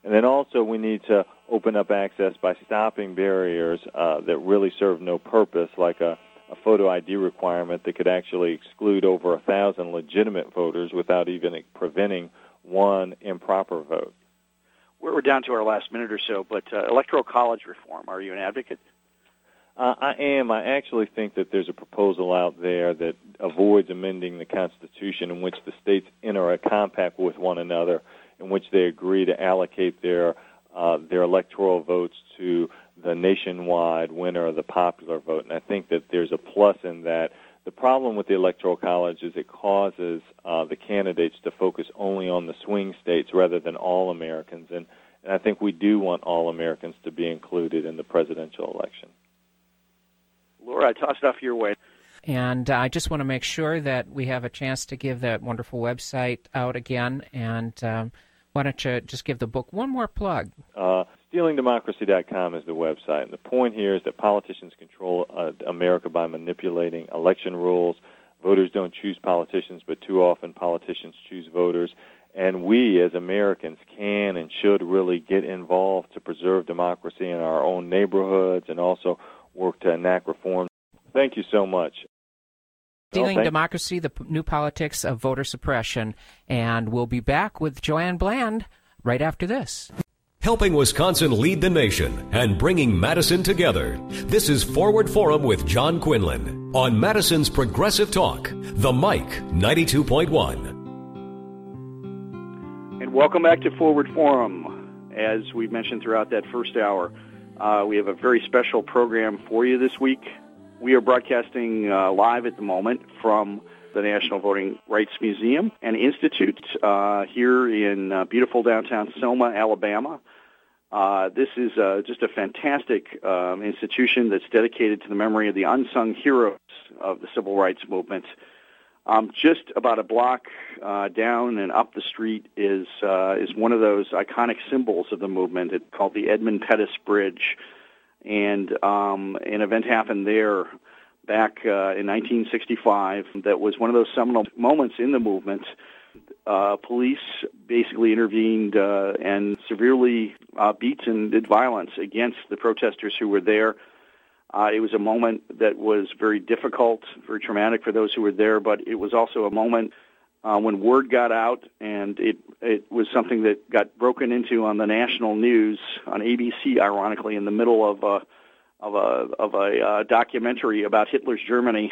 And then also we need to open up access by stopping barriers that really serve no purpose, like a photo ID requirement that could actually exclude over 1,000 legitimate voters without even preventing one improper vote. We're down to our last minute or so, but electoral college reform, are you an advocate? I am. I actually think that there's a proposal out there that avoids amending the Constitution, in which the states enter a compact with one another, in which they agree to allocate their electoral votes to the nationwide winner of the popular vote. And I think that there's a plus in that. The problem with the Electoral College is it causes the candidates to focus only on the swing states rather than all Americans. And I think we do want all Americans to be included in the presidential election. Laura, I toss it off your way. And I just want to make sure that we have a chance to give that wonderful website out again. And why don't you just give the book one more plug? StealingDemocracy.com is the website. And the point here is that politicians control America by manipulating election rules. Voters don't choose politicians, but too often politicians choose voters. And we, as Americans, can and should really get involved to preserve democracy in our own neighborhoods and also work to enact reform. Thank you so much. Stealing Democracy, the New Politics of Voter Suppression. And we'll be back with Joanne Bland right after this. Helping Wisconsin lead the nation and bringing Madison together. This is Forward Forum with John Quinlan on Madison's Progressive Talk, the Mike 92.1. And welcome back to Forward Forum. As we mentioned throughout that first hour, we have a very special program for you this week. We are broadcasting live at the moment from the National Voting Rights Museum and Institute here in beautiful downtown Selma, Alabama. This is just a fantastic institution that's dedicated to the memory of the unsung heroes of the civil rights movement. Just about a block down and up the street is one of those iconic symbols of the movement. It's called the Edmund Pettus Bridge. And an event happened there back in 1965 that was one of those seminal moments in the movement. Police basically intervened and severely beat and did violence against the protesters who were there. It was a moment that was very difficult, very traumatic for those who were there, but it was also a moment when word got out, and it was something that got broken into on the national news on ABC, ironically, in the middle of a documentary about Hitler's Germany.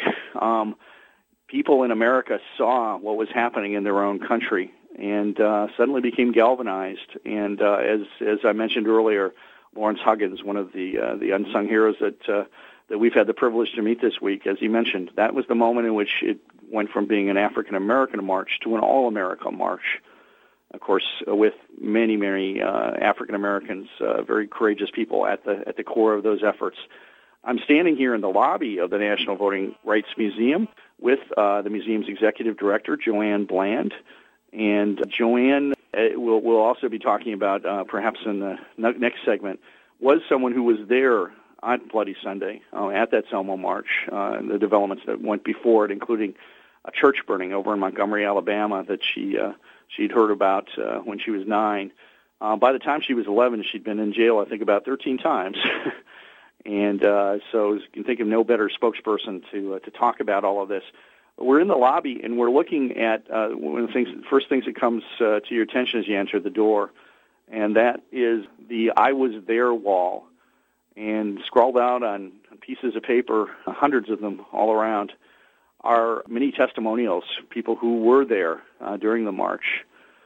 People in America saw what was happening in their own country and suddenly became galvanized. And as I mentioned earlier, Lawrence Huggins, one of the unsung heroes that we've had the privilege to meet this week, as he mentioned, that was the moment in which it went from being an African-American march to an all-America march. Of course, with many, many African-Americans, very courageous people at the core of those efforts. I'm standing here in the lobby of the National Voting Rights Museum with the museum's executive director, Joanne Bland. And Joanne, we'll also be talking about, perhaps in the next segment, was someone who was there on Bloody Sunday at that Selma March, and the developments that went before it, including a church burning over in Montgomery, Alabama, that she'd heard about when she was 9. By the time she was 11, she'd been in jail, I think, about 13 times. And so you can think of no better spokesperson to talk about all of this. We're in the lobby, and we're looking at one of the first things that comes to your attention as you enter the door, and that is the I Was There wall. And scrawled out on pieces of paper, hundreds of them all around, are many testimonials, people who were there during the march.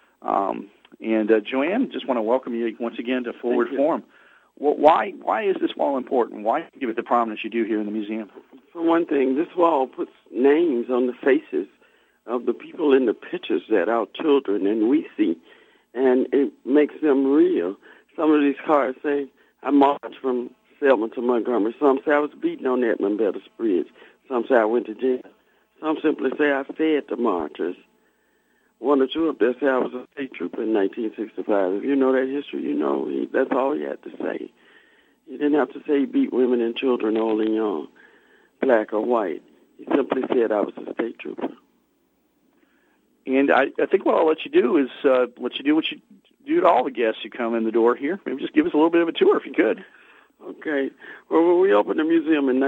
And Joanne, just want to welcome you once again to Forward Forum. Well, why is this wall important? Why give it the prominence you do here in the museum? For one thing, this wall puts names on the faces of the people in the pictures that our children and we see, and it makes them real. Some of these cards say, I marched from Selma to Montgomery. Some say I was beaten on Edmund Pettus Bridge. Some say I went to jail. Some simply say I fed the marchers. One or two up there say I was a state trooper in 1965. If you know that history, you know that's all he had to say. He didn't have to say he beat women and children old and young, black or white. He simply said I was a state trooper. And I think what I'll let you do is let you do what you do to all the guests who come in the door here. Maybe just give us a little bit of a tour if you could. Okay. Well, when we opened the museum in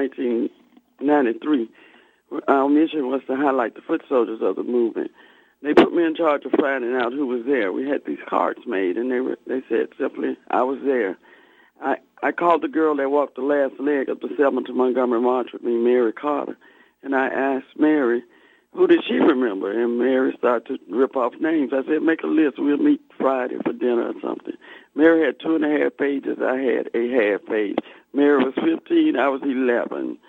1993, our mission was to highlight the foot soldiers of the movement. They put me in charge of finding out who was there. We had these cards made, and they said simply, I was there. I called the girl that walked the last leg of the Selma to Montgomery March with me, Mary Carter, and I asked Mary, who did she remember? And Mary started to rip off names. I said, make a list. We'll meet Friday for dinner or something. Mary had 2.5 pages. I had a half page. Mary was 15. I was 11.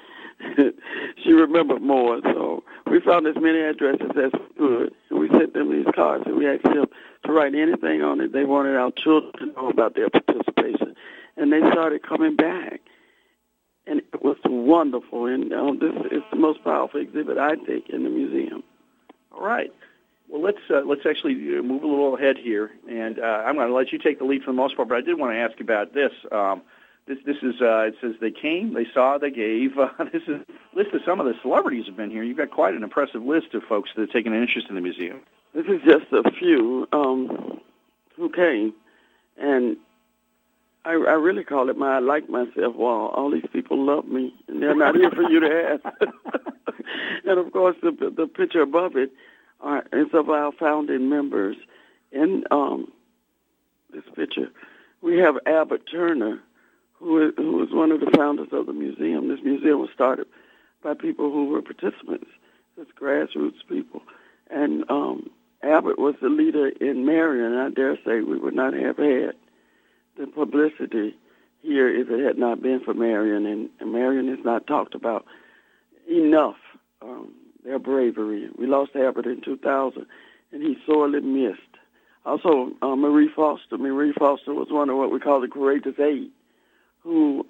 She remembered more. So we found as many addresses as we could, and we sent them these cards, and we asked them to write anything on it. They wanted our children to know about their participation, and they started coming back. And it was wonderful, and this is the most powerful exhibit, I think, in the museum. All right. Well, let's actually move a little ahead here, and I'm going to let you take the lead for the most part, but I did want to ask about this. This is, it says they came, they saw, they gave. This is a list of some of the celebrities who have been here. You've got quite an impressive list of folks that have taken an interest in the museum. This is just a few who came, and I really call it my I like myself wall. All these people love me, and they're not here for you to ask. And, of course, the picture above it is of our founding members. In this picture, we have Albert Turner, who was one of the founders of the museum. This museum was started by people who were participants, just grassroots people. And Albert was the leader in Marion, and I dare say we would not have had the publicity here if it had not been for Marion, and Marion is not talked about enough, their bravery. We lost Albert in 2000, and he's sorely missed. Also, Marie Foster. Marie Foster was one of what we call the Courageous Eight, who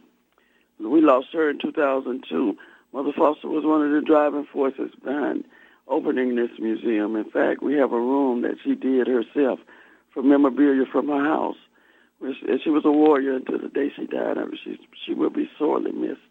we lost her in 2002. Mother Foster was one of the driving forces behind opening this museum. In fact, we have a room that she did herself for memorabilia from her house. She was a warrior until the day she died. She will be sorely missed.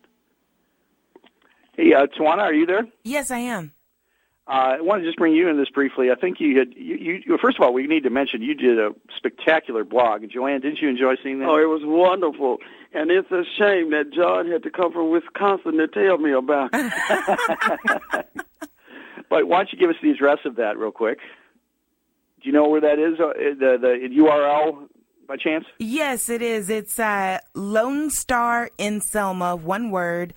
Hey, Tawana, are you there? Yes, I am. I want to just bring you in this briefly. I think you had, first of all, we need to mention you did a spectacular blog. And Joanne, didn't you enjoy seeing that? Oh, it was wonderful. And it's a shame that John had to come from Wisconsin to tell me about it. But why don't you give us the address of that real quick? Do you know where that is, the URL? By chance? Yes, it is. It's Lone Star in Selma, one word,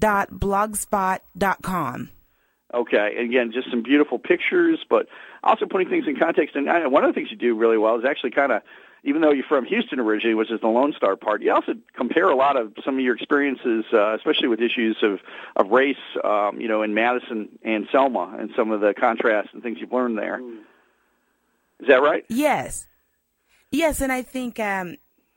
.blogspot.com. Okay, and again, just some beautiful pictures, but also putting things in context. And one of the things you do really well is actually kind of, even though you're from Houston originally, which is the Lone Star part, you also compare a lot of some of your experiences, especially with issues of race, in Madison and Selma, and some of the contrasts and things you've learned there. Is that right? Yes. Yes, and I think I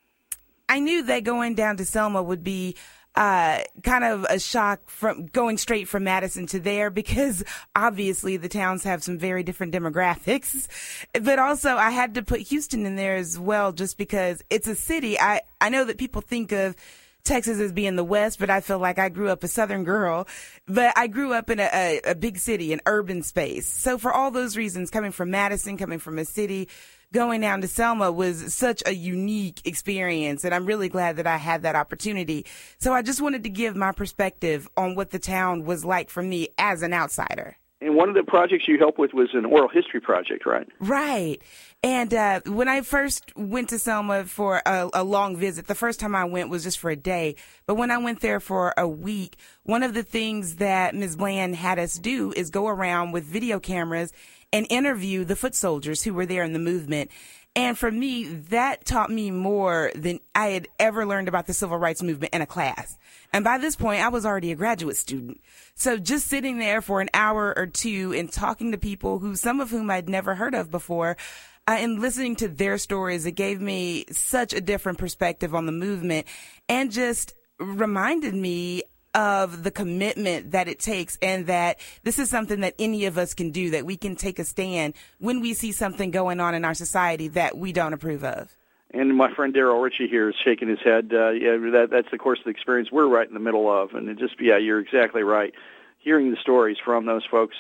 knew that going down to Selma would be kind of a shock from going straight from Madison to there, because obviously the towns have some very different demographics. But also I had to put Houston in there as well, just because it's a city. I know that people think of Texas as being the West, but I feel like I grew up a Southern girl, but I grew up in a big city, an urban space. So for all those reasons, coming from Madison, coming from a city, going down to Selma was such a unique experience, and I'm really glad that I had that opportunity. So I just wanted to give my perspective on what the town was like for me as an outsider. And one of the projects you helped with was an oral history project, right? Right. And when I first went to Selma for a long visit, the first time I went was just for a day. But when I went there for a week, one of the things that Ms. Bland had us do is go around with video cameras and interview the foot soldiers who were there in the movement. And for me, that taught me more than I had ever learned about the civil rights movement in a class. And by this point, I was already a graduate student. So just sitting there for an hour or two and talking to people some of whom I'd never heard of before, and listening to their stories, it gave me such a different perspective on the movement, and just reminded me of the commitment that it takes, and that this is something that any of us can do, that we can take a stand when we see something going on in our society that we don't approve of. And my friend Darrell Ritchie here is shaking his head. That's, of course, the experience we're right in the middle of. And you're exactly right. Hearing the stories from those folks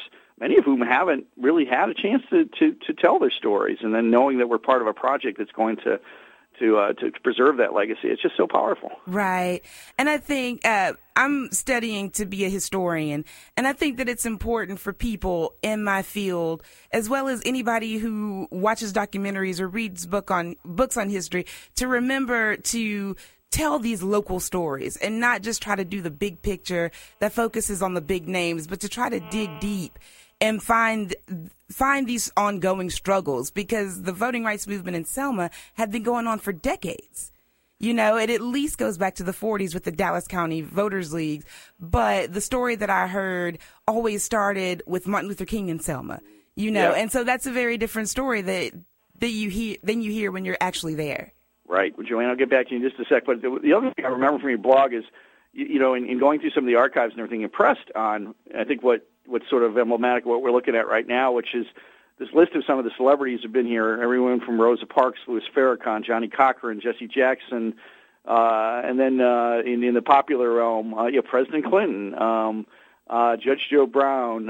many of whom haven't really had a chance to tell their stories. And then knowing that we're part of a project that's going to preserve that legacy, it's just so powerful. Right. And I think I'm studying to be a historian, and I think that it's important for people in my field, as well as anybody who watches documentaries or reads books on history, to remember to tell these local stories and not just try to do the big picture that focuses on the big names, but to try to dig deep and find these ongoing struggles, because the voting rights movement in Selma had been going on for decades. You know, it at least goes back to the 40s with the Dallas County Voters League. But the story that I heard always started with Martin Luther King in Selma, you know, and so that's a very different story that you hear when you're actually there. Right. Well, Joanne, I'll get back to you in just a sec. But the other thing I remember from your blog is, you know, in going through some of the archives and everything, impressed on, I think, what's sort of emblematic of what we're looking at right now, which is this list of some of the celebrities who've been here, everyone from Rosa Parks, Louis Farrakhan, Johnny Cochran, Jesse Jackson, and then in the popular realm, President Clinton, Judge Joe Brown,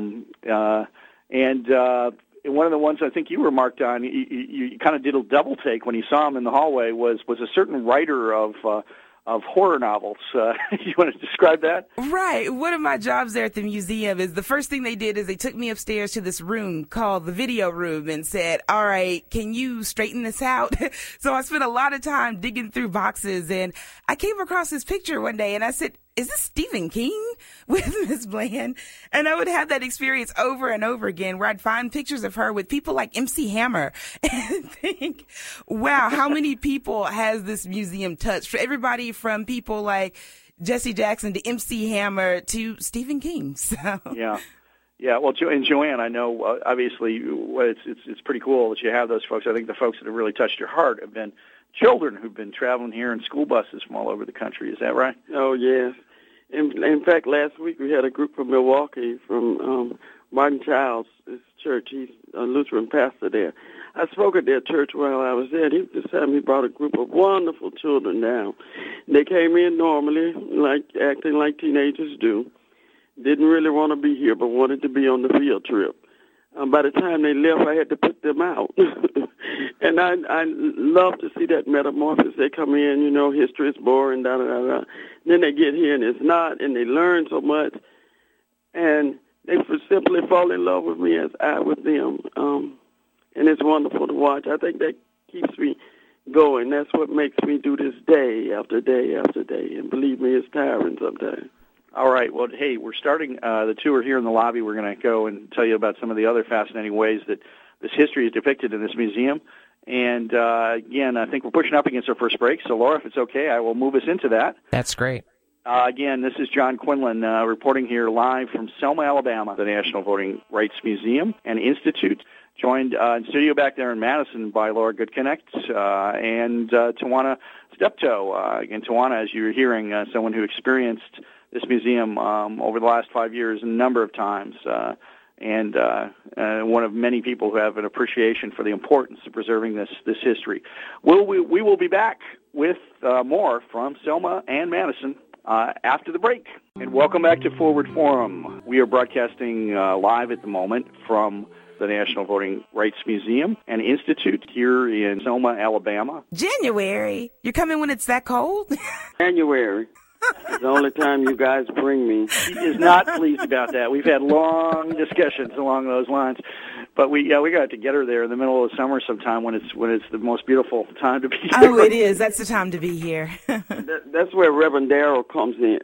and one of the ones I think you remarked on, you kind of did a double take when you saw him in the hallway, was a certain writer of horror novels. You want to describe that? Right. One of my jobs there at the museum is the first thing they did is they took me upstairs to this room called the video room and said, all right, can you straighten this out? So I spent a lot of time digging through boxes, and I came across this picture one day and I said, is this Stephen King with Miss Bland? And I would have that experience over and over again where I'd find pictures of her with people like MC Hammer and think, wow, how many people has this museum touched? For everybody from people like Jesse Jackson to MC Hammer to Stephen King. So. Yeah. Well, and Joanne, I know obviously it's pretty cool that you have those folks. I think the folks that have really touched your heart have been children who've been traveling here in school buses from all over the country. Is that right? Oh, yes. In fact, last week we had a group from Milwaukee, from Martin Childs' church. He's a Lutheran pastor there. I spoke at their church while I was there. This time he brought a group of wonderful children down. They came in normally, acting like teenagers do. Didn't really want to be here, but wanted to be on the field trip. By the time they left, I had to put them out. And I love to see that metamorphosis. They come in, you know, history is boring, da-da-da-da. Then they get here and it's not, and they learn so much. And they simply fall in love with me as I with them. And it's wonderful to watch. I think that keeps me going. That's what makes me do this day after day after day. And believe me, it's tiring sometimes. All right. Well, hey, we're starting the tour here in the lobby. We're going to go and tell you about some of the other fascinating ways that this history is depicted in this museum. And, again, I think we're pushing up against our first break. So, Laura, if it's okay, I will move us into that. That's great. Again, this is John Quinlan reporting here live from Selma, Alabama, the National Voting Rights Museum and Institute. Joined in studio back there in Madison by Laura Goodconnect and Tawana Steptoe. Again, Tawana, as you were hearing, someone who experienced this museum over the last 5 years a number of times, and one of many people who have an appreciation for the importance of preserving this history. We will be back with more from Selma and Madison after the break. And welcome back to Forward Forum. We are broadcasting live at the moment from the National Voting Rights Museum and Institute here in Selma, Alabama. January? You're coming when it's that cold? January. It's the only time you guys bring me. He is not pleased about that. We've had long discussions along those lines, but we got to get her there in the middle of the summer sometime when it's the most beautiful time to be here. Oh, it is. That's the time to be here. That's where Reverend Darrell comes in.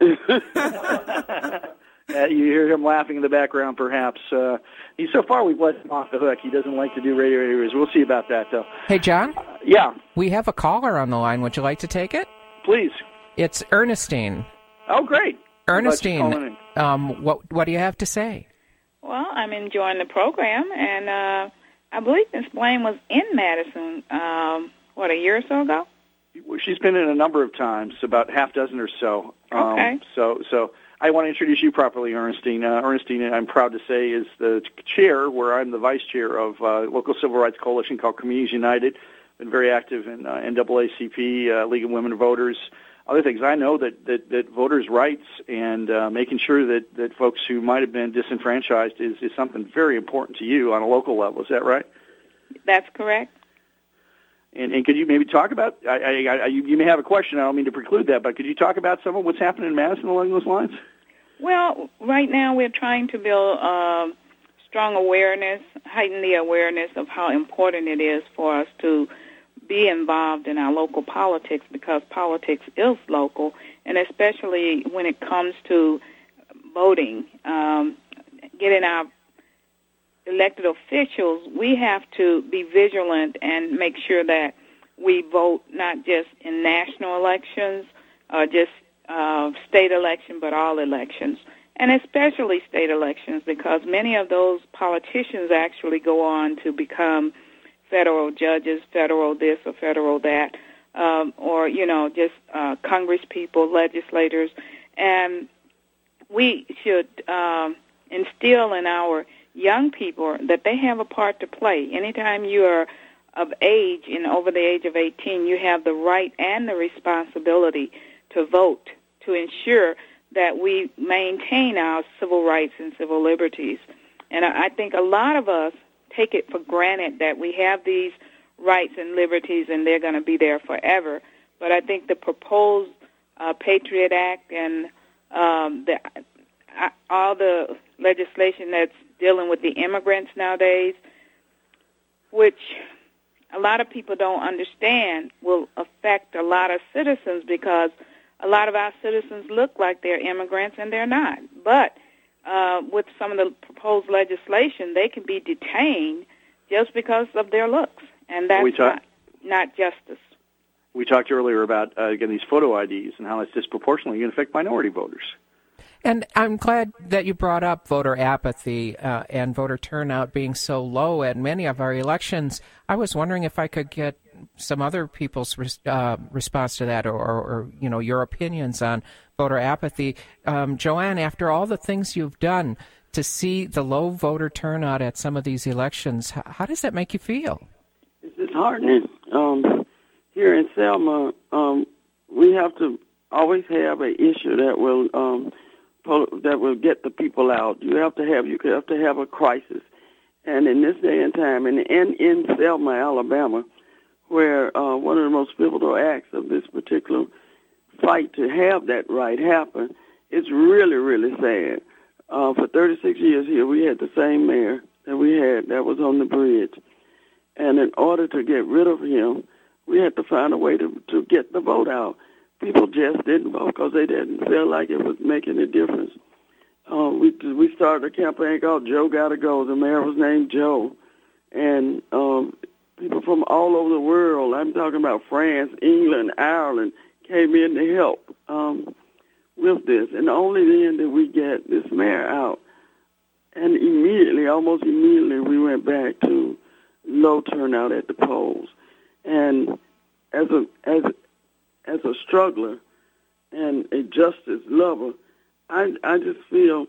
You hear him laughing in the background, perhaps. So far we've let him off the hook. He doesn't like to do radio interviews. We'll see about that, though. Hey, John? Yeah? We have a caller on the line. Would you like to take it? Please. It's Ernestine. Oh, great. Ernestine, what do you have to say? Well, I'm enjoying the program, and I believe Ms. Blaine was in Madison, a year or so ago? She's been in a number of times, about half dozen or so. Okay. So I want to introduce you properly, Ernestine. Ernestine, I'm proud to say, is the chair, where I'm the vice chair of a local civil rights coalition called Communities United. Been very active in NAACP, League of Women Voters, other things. I know that voters' rights and making sure that folks who might have been disenfranchised is something very important to you on a local level. Is that right? That's correct. And could you maybe talk about, you may have a question, I don't mean to preclude that, but could you talk about some of what's happening in Madison along those lines? Well, right now we're trying to build strong awareness, heighten the awareness of how important it is for us to be involved in our local politics, because politics is local, and especially when it comes to voting, getting our elected officials, we have to be vigilant and make sure that we vote not just in national elections or just state election, but all elections, and especially state elections, because many of those politicians actually go on to become federal judges, federal this or federal that, or, just Congress people, legislators. And we should instill in our young people that they have a part to play. Anytime you are of age and over the age of 18, you have the right and the responsibility to vote, to ensure that we maintain our civil rights and civil liberties. And I think a lot of us take it for granted that we have these rights and liberties and they're going to be there forever. But I think the proposed Patriot Act and all the legislation that's dealing with the immigrants nowadays, which a lot of people don't understand, will affect a lot of citizens, because a lot of our citizens look like they're immigrants and they're not. But with some of the proposed legislation, they can be detained just because of their looks, and that's not justice. We talked earlier about, again, these photo IDs and how it's disproportionately going to affect minority voters. And I'm glad that you brought up voter apathy and voter turnout being so low at many of our elections. I was wondering if I could get some other people's response to that, or your opinions on voter apathy. Joanne, after all the things you've done to see the low voter turnout at some of these elections, how does that make you feel? It's disheartening. Here in Selma, we have to always have an issue that will get the people out. You have to have a crisis. And in this day and time, and in Selma, Alabama, where one of the most pivotal acts of this particular fight to have that right happen, it's really, really sad. For 36 years here, we had the same mayor that we had that was on the bridge. And in order to get rid of him, we had to find a way to get the vote out. People just didn't vote because they didn't feel like it was making a difference. We started a campaign called Joe Gotta Go. The mayor was named Joe. And people from all over the world, I'm talking about France, England, Ireland, came in to help with this. And only then did we get this mayor out. And almost immediately, we went back to low turnout at the polls. And as a struggler and a justice lover, I just feel,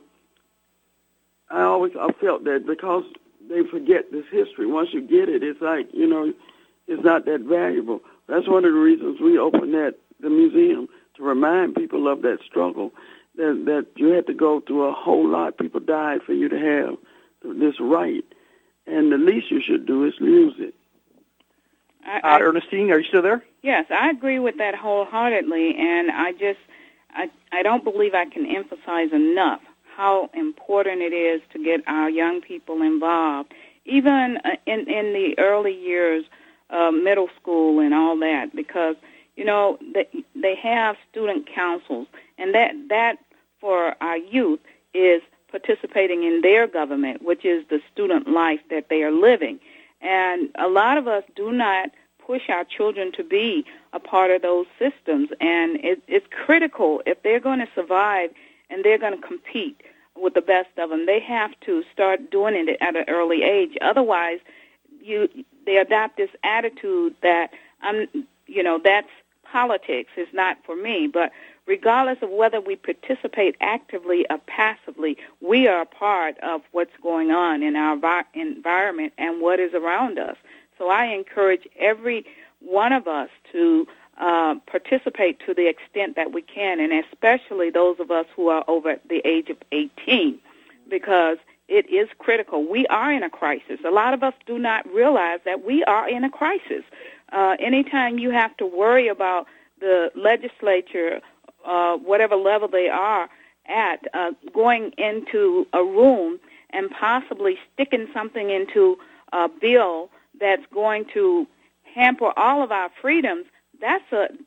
I felt that because they forget this history. Once you get it, it's like, it's not that valuable. That's one of the reasons we opened the museum, to remind people of that struggle, that you had to go through a whole lot. People died for you to have this right. And the least you should do is lose it. Ernestine, are you still there? Yes, I agree with that wholeheartedly, and I don't believe I can emphasize enough how important it is to get our young people involved, even in the early years, middle school and all that, because, they have student councils, and that for our youth is participating in their government, which is the student life that they are living. And a lot of us do not push our children to be a part of those systems. And it's critical if they're going to survive and they're going to compete with the best of them. They have to start doing it at an early age. Otherwise, they adopt this attitude that that's politics. It's not for me. But regardless of whether we participate actively or passively, we are a part of what's going on in our environment and what is around us. So I encourage every one of us to participate to the extent that we can, and especially those of us who are over the age of 18, because it is critical. We are in a crisis. A lot of us do not realize that we are in a crisis. Anytime you have to worry about the legislature, whatever level they are at, going into a room and possibly sticking something into a bill that's going to hamper all of our freedoms, that's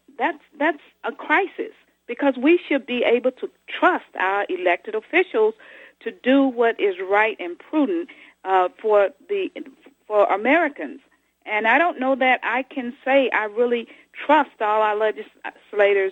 a crisis, because we should be able to trust our elected officials to do what is right and prudent for Americans. And I don't know that I can say I really trust all our legislators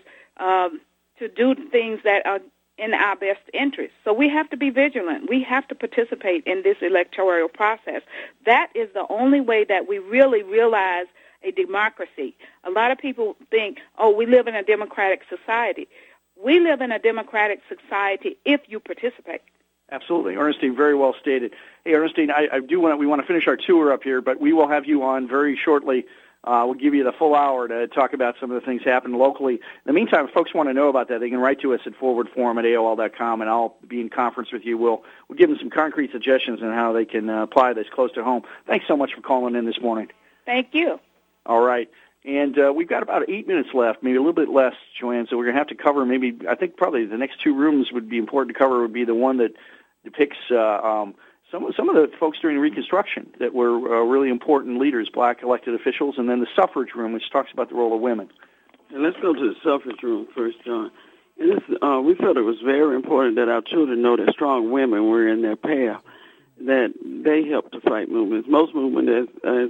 to do things that are in our best interest. So we have to be vigilant. We have to participate in this electoral process. That is the only way that we really realize a democracy. A lot of people think, oh, we live in a democratic society. We live in a democratic society if you participate. Absolutely. Ernestine, very well stated. Hey, Ernestine, we want to finish our tour up here, but we will have you on very shortly. We'll give you the full hour to talk about some of the things happening locally. In the meantime, if folks want to know about that, they can write to us at forwardforum@AOL.com, and I'll be in conference with you. We'll give them some concrete suggestions on how they can apply this close to home. Thanks so much for calling in this morning. Thank you. All right. And we've got about 8 minutes left, maybe a little bit less, Joanne, so we're going to have to cover I think probably the next two rooms would be important to cover, would be the one that depicts some of the folks during Reconstruction that were really important leaders, black elected officials, and then the suffrage room, which talks about the role of women. And let's go to the suffrage room first, John. And we felt it was very important that our children know that strong women were in their path, that they helped to fight movements. Most movements, as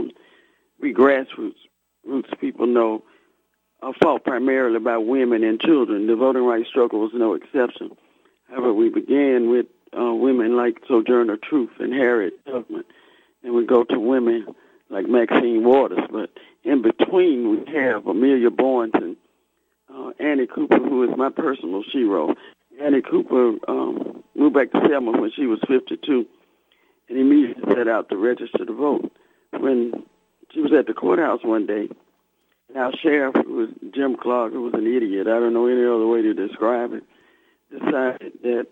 we grassroots people know, are fought primarily by women and children. The voting rights struggle was no exception. However, we began with women like Sojourner Truth and Harriet Tubman, and we go to women like Maxine Waters. But in between, we have Amelia Boynton, Annie Cooper, who is my personal hero. Annie Cooper moved back to Selma when she was 52 and immediately set out to register to vote. When she was at the courthouse one day, and our sheriff, who was Jim Clark, who was an idiot, I don't know any other way to describe it, decided that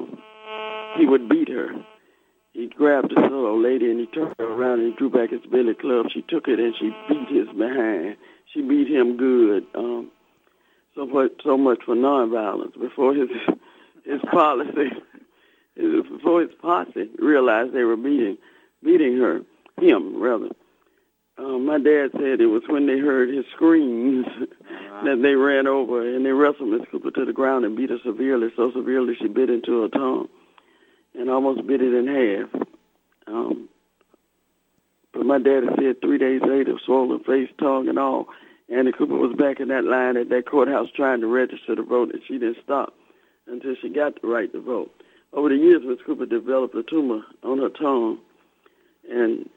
he would beat her. He grabbed this little old lady and he turned her around and he drew back his billy club. She took it and she beat his behind. She beat him good. So much for nonviolence. Before his policy, before his posse realized they were beating him rather. My dad said it was when they heard his screams that they ran over and they wrestled Miss Cooper to the ground and beat her severely, so severely she bit into her tongue and almost bit it in half. But my daddy said 3 days later, swollen face, tongue, and all, Annie Cooper was back in that line at that courthouse trying to register to vote, and she didn't stop until she got the right to vote. Over the years, Miss Cooper developed a tumor on her tongue, and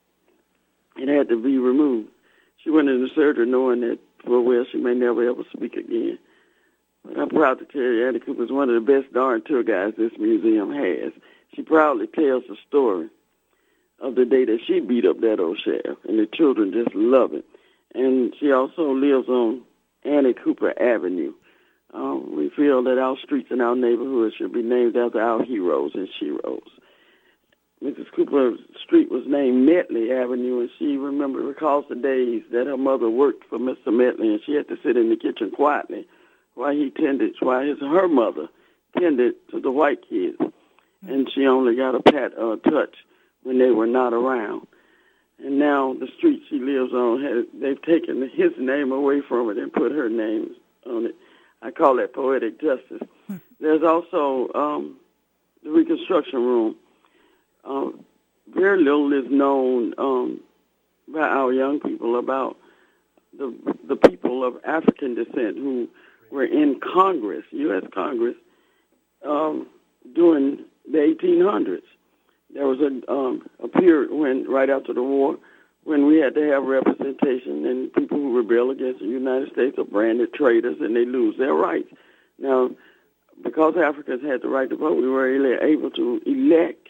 it had to be removed. She went into surgery knowing that for a while she may never ever speak again. But I'm proud to tell you, Annie Cooper is one of the best darn tour guides this museum has. She proudly tells the story of the day that she beat up that old sheriff, and the children just love it. And she also lives on Annie Cooper Avenue. We feel that our streets and our neighborhoods should be named after our heroes and sheroes. Mrs. Cooper's street was named Medley Avenue, and she recalls the days that her mother worked for Mr. Medley, and she had to sit in the kitchen quietly while her mother tended to the white kids, and she only got a pat or a touch when they were not around. And now the street she lives on, they've taken his name away from it and put her name on it. I call that poetic justice. There's also the Reconstruction Room. Very little is known by our young people about the people of African descent who were in Congress, U.S. Congress, during the 1800s. There was a period right after the war, when we had to have representation, and people who rebel against the United States are branded traitors, and they lose their rights. Now, because Africans had the right to vote, we were really able to elect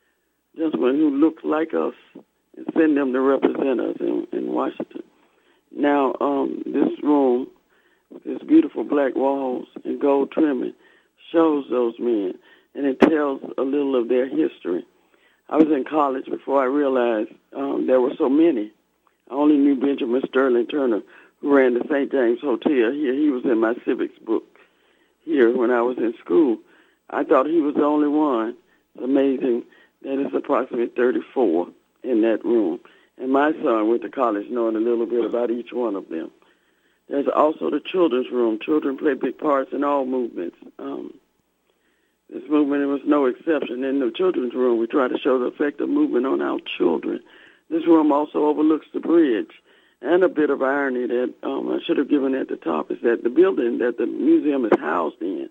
gentlemen who looked like us and send them to represent us in Washington. Now, this room with its beautiful black walls and gold trimming shows those men, and it tells a little of their history. I was in college before I realized there were so many. I only knew Benjamin Sterling Turner, who ran the St. James Hotel here. He was in my civics book here when I was in school. I thought he was the only one. It's amazing that it's approximately 34 in that room. And my son went to college knowing a little bit about each one of them. There's also the children's room. Children play big parts in all movements. This movement was no exception. In the children's room, we try to show the effect of movement on our children. This room also overlooks the bridge. And a bit of irony that I should have given at the top is that the building that the museum is housed in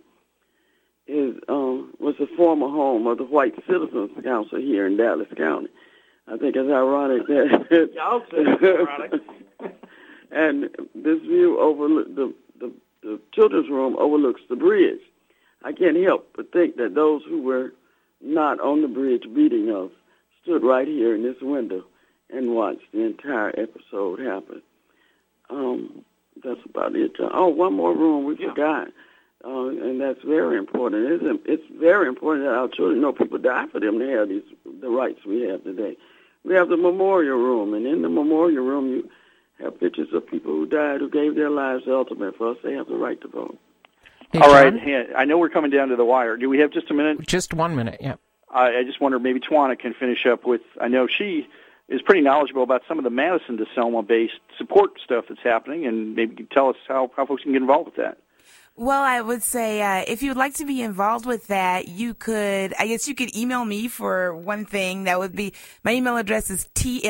was the former home of the White Citizens Council here in Dallas County. I think it's ironic that. Yeah, I'll say it's ironic. And this view the children's room overlooks the bridge. I can't help but think that those who were not on the bridge beating us stood right here in this window and watched the entire episode happen. That's about it, John. Oh, one more room we forgot, and that's very important. It's very important that our children know people die for them to have the rights we have today. We have the memorial room, and in the memorial room you have pictures of people who died, who gave their lives ultimately for us. They have the right to vote. Hey, All right. John? Hey, I know we're coming down to the wire. Do we have just a minute? Just 1 minute, yeah. I just wonder maybe Tawana can finish up with, I know she is pretty knowledgeable about some of the Madison to Selma-based support stuff that's happening, and maybe you can tell us how folks can get involved with that. Well, I would say if you would like to be involved with that, you could email me for one thing. That would be, my email address is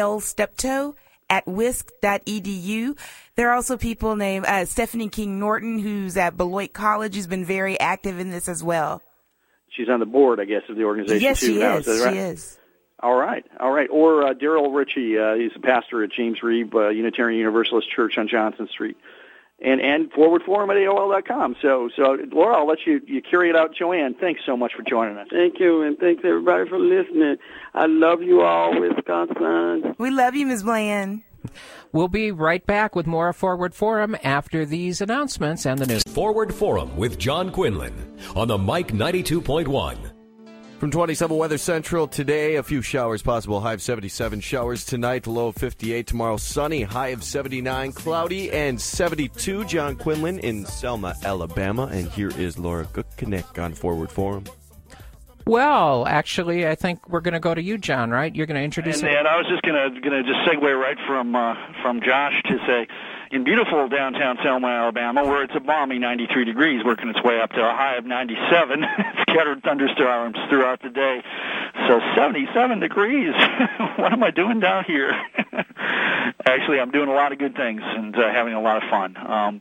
tlsteptoe@wisc.edu. There are also people named Stephanie King Norton, who's at Beloit College, who's been very active in this as well. She's on the board, I guess, of the organization, yes, too. She now. is. Is that right? She is. All right. Or Daryl Ritchie, he's a pastor at James Reeb Unitarian Universalist Church on Johnson Street. And Forward Forum at AOL.com. So Laura, I'll let you carry it out. Joanne, thanks so much for joining us. Thank you, and thanks everybody for listening. I love you all, Wisconsin. We love you, Ms. Bland. We'll be right back with more Forward Forum after these announcements and the news. Forward Forum with John Quinlan on the Mike 92.1. From 27 Weather Central today, a few showers possible, high of 77. Showers tonight, low of 58. Tomorrow, sunny, high of 79. Cloudy and 72. John Quinlan in Selma, Alabama. And here is Laura Gutknecht on Forward Forum. Well, actually, I think we're going to go to you, John, right? You're going to introduce it? And I was just going to just segue right from Josh to say, in beautiful downtown Selma, Alabama, where it's a balmy 93 degrees, working its way up to a high of 97, scattered thunderstorms throughout the day. So 77 degrees. What am I doing down here? Actually, I'm doing a lot of good things and having a lot of fun.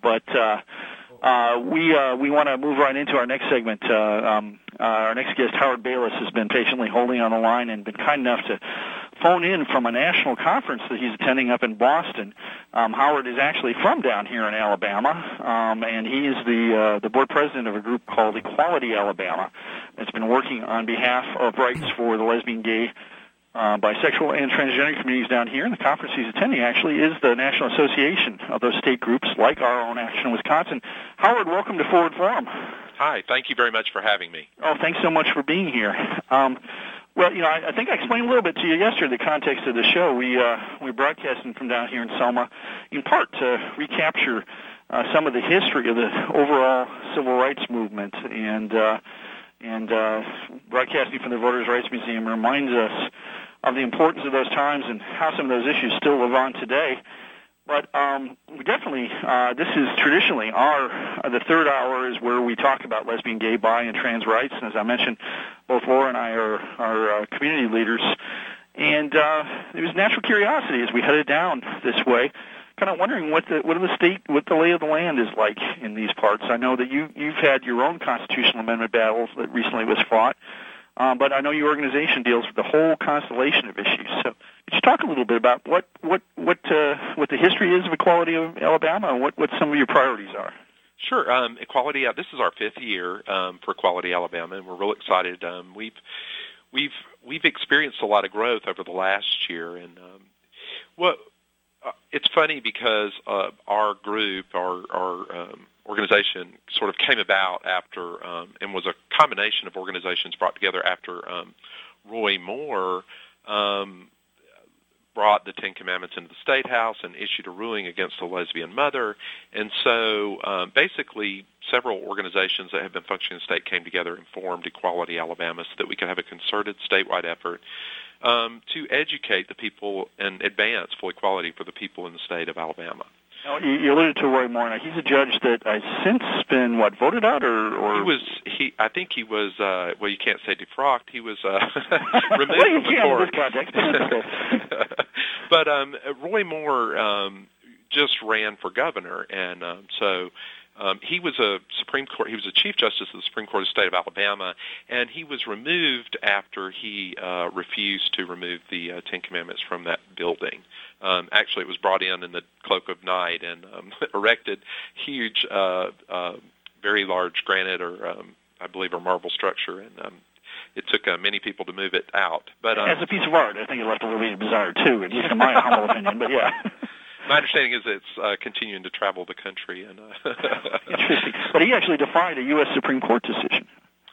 We want to move right into our next segment. Our next guest, Howard Bayless, has been patiently holding on the line and been kind enough to phone in from a national conference that he's attending up in Boston. Howard is actually from down here in Alabama, and he is the board president of a group called Equality Alabama that's been working on behalf of rights for the lesbian, gay, bisexual, and transgender communities down here. And the conference he's attending actually is the National Association of those state groups, like our own Action in Wisconsin. Howard, welcome to Forward Forum. Hi, thank you very much for having me. Oh, thanks so much for being here. Well, I think I explained a little bit to you yesterday the context of the show. We're broadcasting from down here in Selma, in part to recapture some of the history of the overall civil rights movement, and broadcasting from the Voters' Rights Museum reminds us of the importance of those times and how some of those issues still live on today. But we definitely, this is traditionally the third hour is where we talk about lesbian, gay, bi, and trans rights. And as I mentioned, both Laura and I are community leaders. And it was natural curiosity as we headed down this way, kind of wondering what the lay of the land is like in these parts. I know that you've had your own constitutional amendment battles that recently was fought. But I know your organization deals with the whole constellation of issues. So could you talk a little bit about what the history is of Equality of Alabama and what some of your priorities are? Sure. Equality. This is our fifth year for Equality Alabama, and we're real excited. We've experienced a lot of growth over the last year, and It's funny because our group, our organization, sort of came about after, and was a combination of organizations brought together after Roy Moore brought the Ten Commandments into the State House and issued a ruling against a lesbian mother. And so basically several organizations that have been functioning in the state came together and formed Equality Alabama so that we could have a concerted statewide effort to educate the people and advance full equality for the people in the state of Alabama. Now, you alluded to Roy Moore. Now, he's a judge that has since been, voted out, or? I think he was, well, you can't say defrocked. He was removed from the court. In this context. But Roy Moore just ran for governor, and so he was he was a Chief Justice of the Supreme Court of the state of Alabama, and he was removed after he refused to remove the Ten Commandments from that building. Actually, it was brought in the cloak of night and erected huge, very large granite or I believe a marble structure, and it took many people to move it out. But as a piece of art, I think it left a little bit of desire too, at least in my humble opinion. But yeah. My understanding is it's continuing to travel the country. And interesting. But he actually defied a U.S. Supreme Court decision.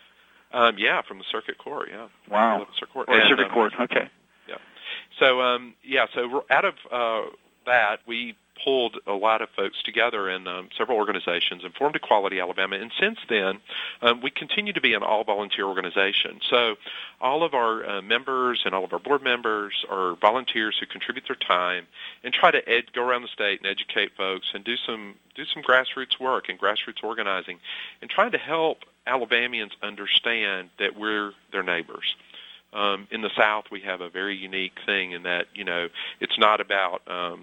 Yeah, from the Circuit Court. Yeah. Wow. Circuit Court. Okay. Yeah. So so out of that, we pulled a lot of folks together in several organizations and formed Equality Alabama. And since then, we continue to be an all-volunteer organization. So all of our members and all of our board members are volunteers who contribute their time and try to go around the state and educate folks and do some grassroots work and grassroots organizing and trying to help Alabamians understand that we're their neighbors. In the South, we have a very unique thing in that, it's not about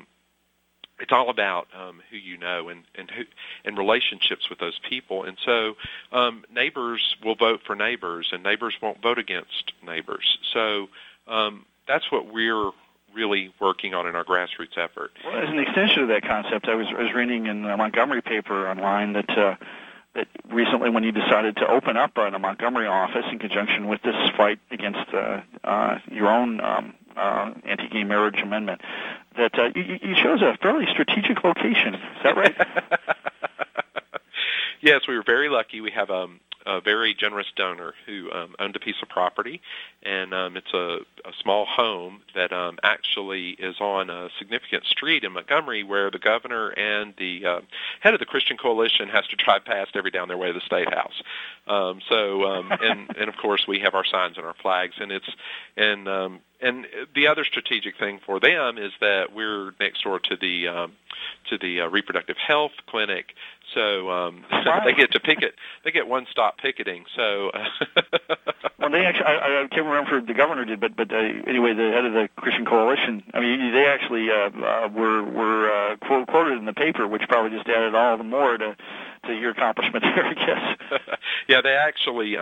it's all about who you know and relationships with those people. And so neighbors will vote for neighbors, and neighbors won't vote against neighbors. So that's what we're really working on in our grassroots effort. Well, as an extension of that concept, I was reading in the Montgomery paper online that recently when you decided to open up a Montgomery office in conjunction with this fight against your own anti-gay marriage amendment, that you chose a fairly strategic location. Is that right? Yes, we were very lucky. We have a very generous donor who owned a piece of property, and it's a small home that actually is on a significant street in Montgomery where the governor and the head of the Christian Coalition has to drive past every day on their way to the State House. And of course we have our signs and our flags, and the other strategic thing for them is that we're next door to the reproductive health clinic. So they get to picket. They get one-stop picketing. So, well, they actually, I can't remember if the governor did, but anyway, the head of the Christian Coalition. I mean, they actually were quoted in the paper, which probably just added all the more to your accomplishment there, I guess. Yeah, they actually,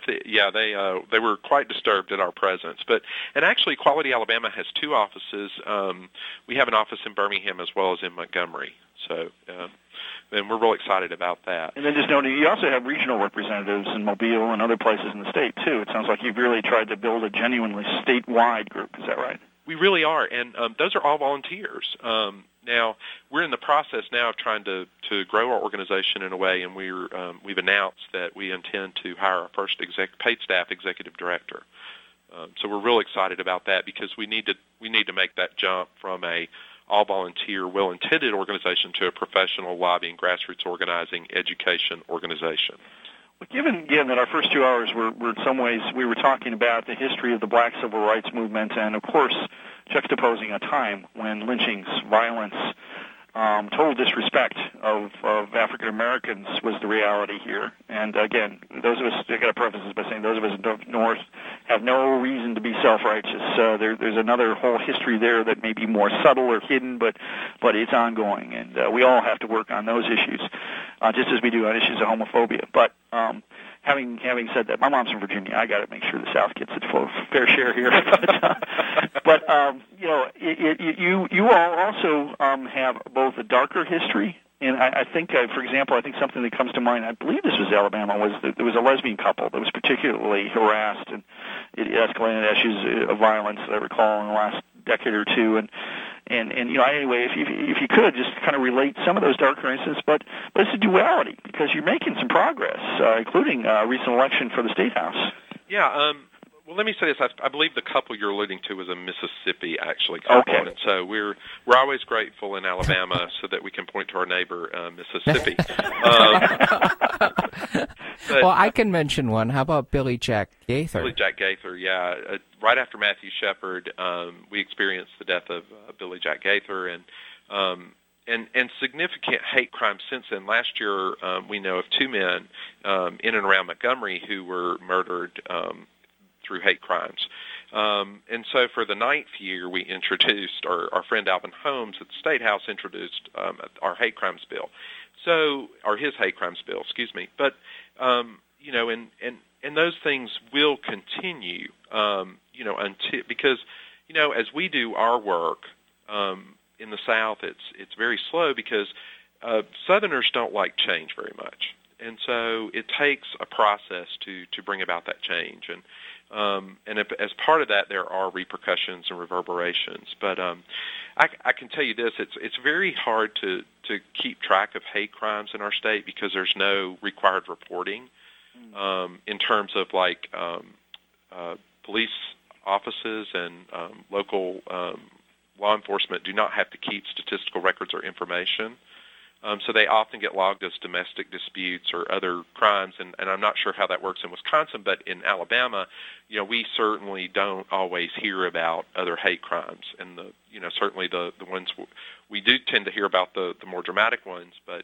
they were quite disturbed at our presence. And actually, Equality Alabama has two offices. We have an office in Birmingham as well as in Montgomery. So, and we're real excited about that. And then just noting, you also have regional representatives in Mobile and other places in the state, too. It sounds like you've really tried to build a genuinely statewide group. Is that right? We really are, and those are all volunteers. Now, we're in the process now of trying to grow our organization in a way, and we've announced that we intend to hire our first paid staff executive director. So we're real excited about that because we need to make that jump from a all-volunteer, well-intended organization to a professional lobbying, grassroots organizing, education organization. Well, given that our first 2 hours were in some ways, we were talking about the history of the Black Civil Rights Movement and, of course, juxtaposing a time when lynchings, violence, total disrespect of African Americans was the reality here. And again, those of us, I got to preface this by saying those of us in North have no reason to be self-righteous. There's another whole history there that may be more subtle or hidden, but it's ongoing, and we all have to work on those issues, just as we do on issues of homophobia. But having said that, my mom's from Virginia. I got to make sure the South gets its fair share here. But you all also have both a darker history, and I think, for example, I think something that comes to mind, I believe this was Alabama, was that there was a lesbian couple that was particularly harassed, and it escalated issues of violence that I recall in the last decade or two, and And anyway, if you could just kind of relate some of those darker incidents, but it's a duality because you're making some progress, including a recent election for the State House. Yeah. Well, let me say this. I believe the couple you're alluding to was a Mississippi, actually, couple. Okay. And so we're always grateful in Alabama so that we can point to our neighbor, Mississippi. Well, I can mention one. How about Billy Jack Gaither? Billy Jack Gaither, yeah. Right after Matthew Shepard, we experienced the death of Billy Jack Gaither, and significant hate crimes since then. Last year, we know of two men in and around Montgomery who were murdered through hate crimes. And so for the 9th year, we introduced, our friend Alvin Holmes at the State House introduced our hate crimes bill. Or his hate crimes bill, excuse me. But, and those things will continue, until, because, as we do our work in the South, it's very slow because Southerners don't like change very much. And so it takes a process to bring about that change. And as part of that, there are repercussions and reverberations. But I can tell you this: it's very hard to keep track of hate crimes in our state because there's no required reporting in terms of like police offices and local law enforcement do not have to keep statistical records or information. So they often get logged as domestic disputes or other crimes, and I'm not sure how that works in Wisconsin, but in Alabama, we certainly don't always hear about other hate crimes, and certainly the ones we do tend to hear about the more dramatic ones, but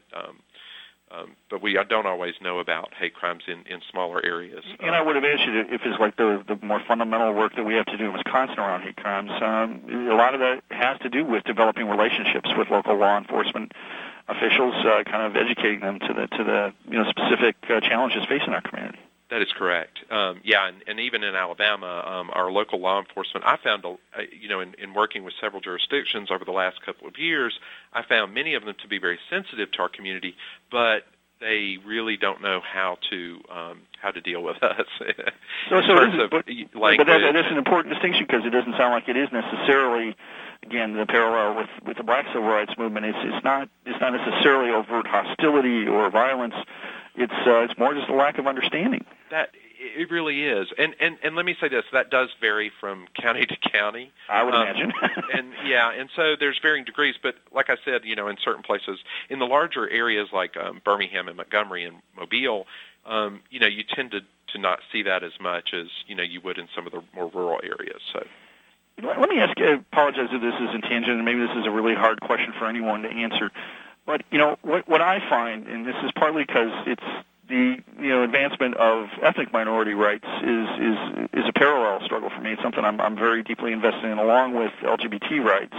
we don't always know about hate crimes in smaller areas. And I would have asked you if it's like the more fundamental work that we have to do in Wisconsin around hate crimes. A lot of that has to do with developing relationships with local law enforcement officials, kind of educating them to the specific challenges facing our community. That is correct. And even in Alabama, our local law enforcement, I found, in working with several jurisdictions over the last couple of years, I found many of them to be very sensitive to our community, but they really don't know how to deal with us. But that is an important distinction because it doesn't sound like it is necessarily, again, the parallel with the Black Civil Rights Movement. It's not necessarily overt hostility or violence. It's more just a lack of understanding. That it really is, and let me say this: that does vary from county to county. I would imagine. and so there's varying degrees. But like I said, in certain places, in the larger areas like Birmingham and Montgomery and Mobile, you tend to not see that as much as you would in some of the more rural areas. So. Let me ask you, I apologize if this is in tangent, and maybe this is a really hard question for anyone to answer. But, what I find, and this is partly because it's the advancement of ethnic minority rights is a parallel struggle for me. It's something I'm very deeply invested in, along with LGBT rights.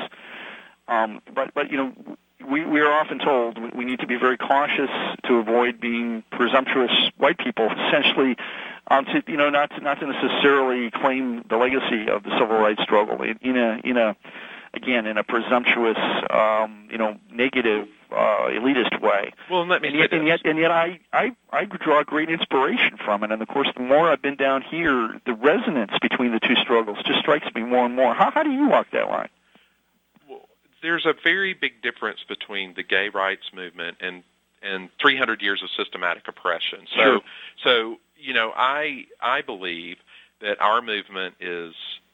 But we are often told we need to be very cautious to avoid being presumptuous white people, essentially, not to necessarily claim the legacy of the civil rights struggle in a presumptuous, negative, elitist way. Well, let me and yet I draw great inspiration from it. And of course, the more I've been down here, the resonance between the two struggles just strikes me more and more. How do you walk that line? Well, there's a very big difference between the gay rights movement and 300 years of systematic oppression. So I believe that our movement is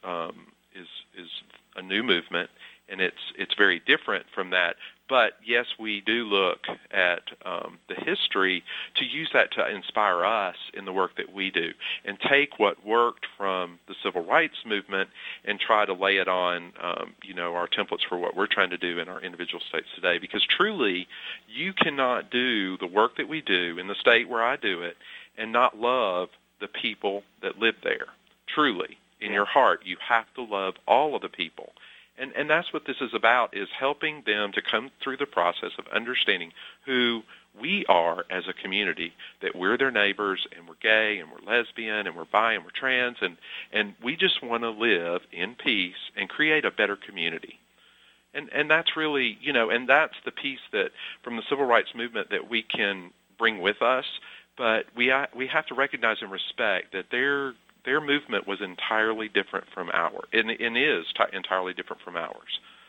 a new movement, and it's very different from that. But yes, we do look at the history to use that to inspire us in the work that we do, and take what worked from the civil rights movement and try to lay it on, our templates for what we're trying to do in our individual states today. Because truly, you cannot do the work that we do in the state where I do it and not love the people that live there. Truly, in your heart, you have to love all of the people. And that's what this is about, is helping them to come through the process of understanding who we are as a community, that we're their neighbors, and we're gay, and we're lesbian, and we're bi, and we're trans, and we just want to live in peace and create a better community. And that's really, and that's the piece that, from the civil rights movement, that we can bring with us, but we have to recognize and respect that their movement was entirely different from ours, and is entirely different from ours.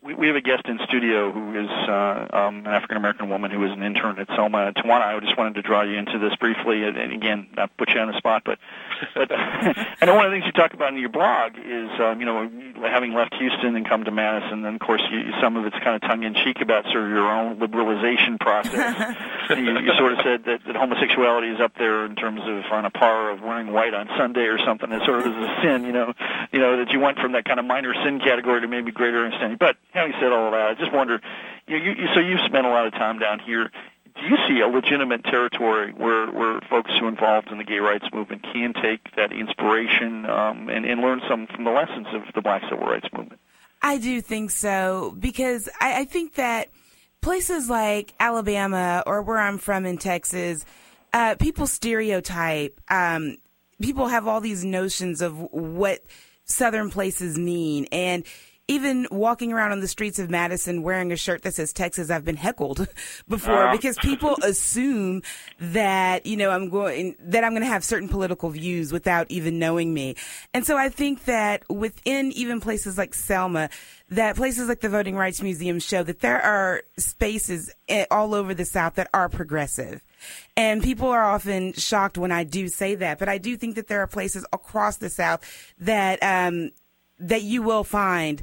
we have a guest in studio who is an African-American woman who is an intern at Selma. Tawana, I just wanted to draw you into this briefly, and again, not put you on the spot, but I know one of the things you talk about in your blog is, having left Houston and come to Madison, and of course, some of it's kind of tongue-in-cheek about sort of your own liberalization process. you sort of said that homosexuality is up there in terms of on a par of wearing white on Sunday or something. It sort of is a sin, that you went from that kind of minor sin category to maybe greater understanding. But having said all of that, I just wonder, so you've spent a lot of time down here. Do you see a legitimate territory where folks who are involved in the gay rights movement can take that inspiration and learn some from the lessons of the Black Civil Rights Movement? I do think so, because I think that places like Alabama or where I'm from in Texas, people stereotype. People have all these notions of what Southern places mean, and even walking around on the streets of Madison wearing a shirt that says Texas, I've been heckled before because people assume that, I'm going to have certain political views without even knowing me. And so I think that within even places like Selma, that places like the Voting Rights Museum show that there are spaces all over the South that are progressive. And people are often shocked when I do say that, but I do think that there are places across the South that you will find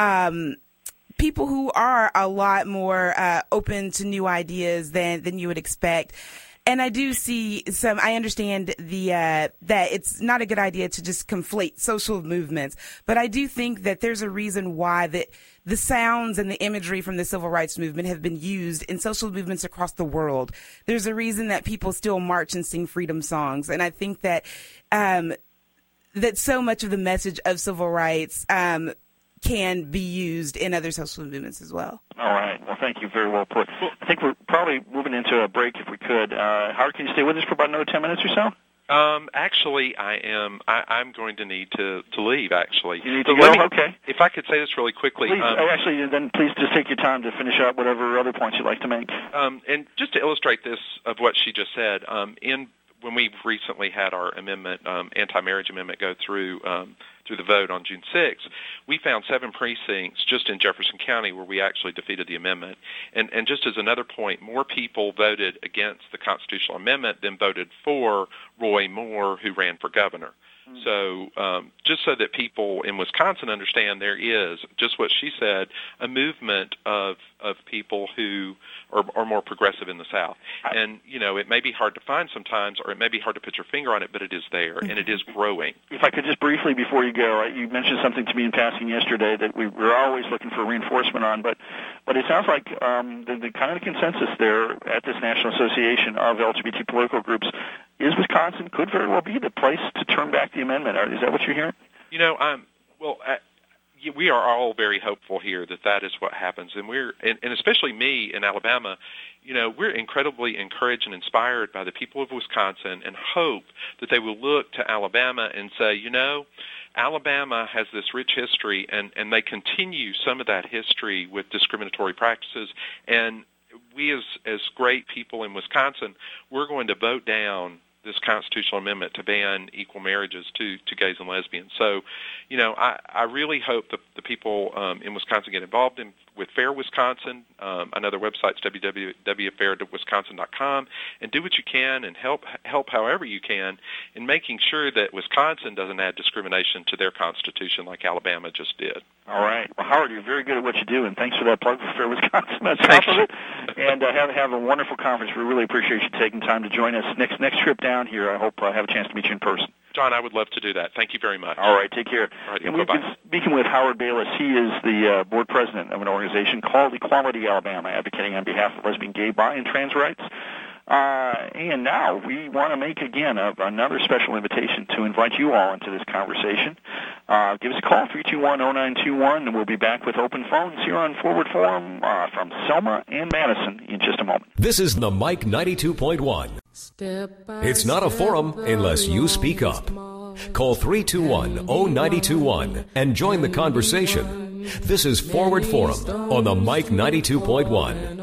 people who are a lot more open to new ideas than you would expect. And I do see I understand that it's not a good idea to just conflate social movements, but I do think that there's a reason why the sounds and the imagery from the civil rights movement have been used in social movements across the world. There's a reason that people still march and sing freedom songs. And I think that that so much of the message of civil rights can be used in other social movements as well. All right. Well, thank you. Very well put. I think we're probably moving into a break if we could. Howard, can you stay with us for about another 10 minutes or so? Actually, I am. I'm going to need to leave. Actually, you need to go. Okay. If I could say this really quickly. Please. Then please just take your time to finish up whatever other points you'd like to make. And just to illustrate this of what she just said, when we recently had our amendment, anti-marriage amendment, go through the vote on June 6th, we found 7 precincts just in Jefferson County where we actually defeated the amendment. And just as another point, more people voted against the constitutional amendment than voted for Roy Moore, who ran for governor. So just so that people in Wisconsin understand, there is, just what she said, a movement of people who are more progressive in the South. And, it may be hard to find sometimes, or it may be hard to put your finger on it, but it is there, and it is growing. If I could just briefly, before you go, you mentioned something to me in passing yesterday that we're always looking for reinforcement on, but it sounds like the kind of consensus there at this National Association of LGBT political groups is Wisconsin could very well be the place to turn back the amendment. Is that what you're hearing? We are all very hopeful here that is what happens, and and especially me in Alabama, we're incredibly encouraged and inspired by the people of Wisconsin, and hope that they will look to Alabama and say, Alabama has this rich history, and they continue some of that history with discriminatory practices, and we as great people in Wisconsin, we're going to vote down this constitutional amendment to ban equal marriages to gays and lesbians. So, I really hope that the people in Wisconsin get involved with Fair Wisconsin. I know their website's www.fairwisconsin.com, and do what you can and help however you can in making sure that Wisconsin doesn't add discrimination to their constitution like Alabama just did. All right. Well, Howard, you're very good at what you do, and thanks for that plug for Fair Wisconsin on top of it. And have a wonderful conference. We really appreciate you taking time to join us. Next trip down here, I hope I have a chance to meet you in person. John, I would love to do that. Thank you very much. All right, take care. All right, and we've been speaking with Howard Bayless. He is the board president of an organization called Equality Alabama, advocating on behalf of lesbian, gay, bi, and trans rights. And now we want to make, again, another special invitation to invite you all into this conversation. Give us a call, 321-0921, and we'll be back with open phones here on Forward Forum from Selma and Madison in just a moment. This is the Mike 92.1. It's not a forum unless you speak up. Call 321-0921 and join the conversation. This is Forward Forum on the Mike 92.1.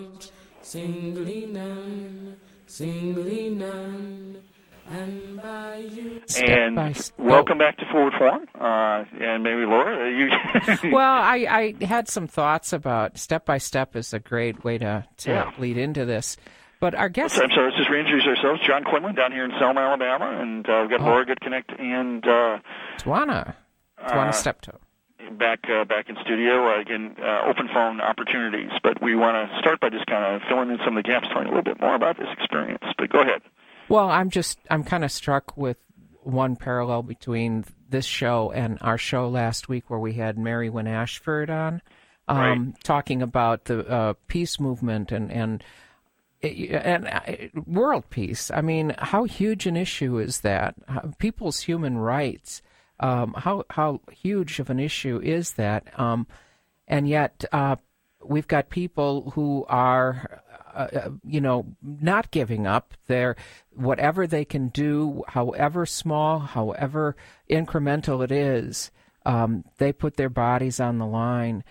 Singly none, and by Welcome back to Forward Forum. And maybe Laura, you. Well, I had some thoughts about step by step is a great way to lead into this. But our guest. I'm sorry, let's just reintroduce ourselves. John Quinlan down here in Selma, Alabama, and we've got Laura Goodconnect and Tawana Steptoe. Back in studio, again, open phone opportunities. But we want to start by just kind of filling in some of the gaps, telling a little bit more about this experience. But go ahead. Well, I'm kind of struck with one parallel between this show and our show last week where we had Mary Wynn Ashford on, talking about the peace movement and world peace. I how huge an issue is that? People's human rights. How huge of an issue is that? And yet we've got people who are, not giving up. They're whatever they can do, however small, however incremental it is. They put their bodies on the line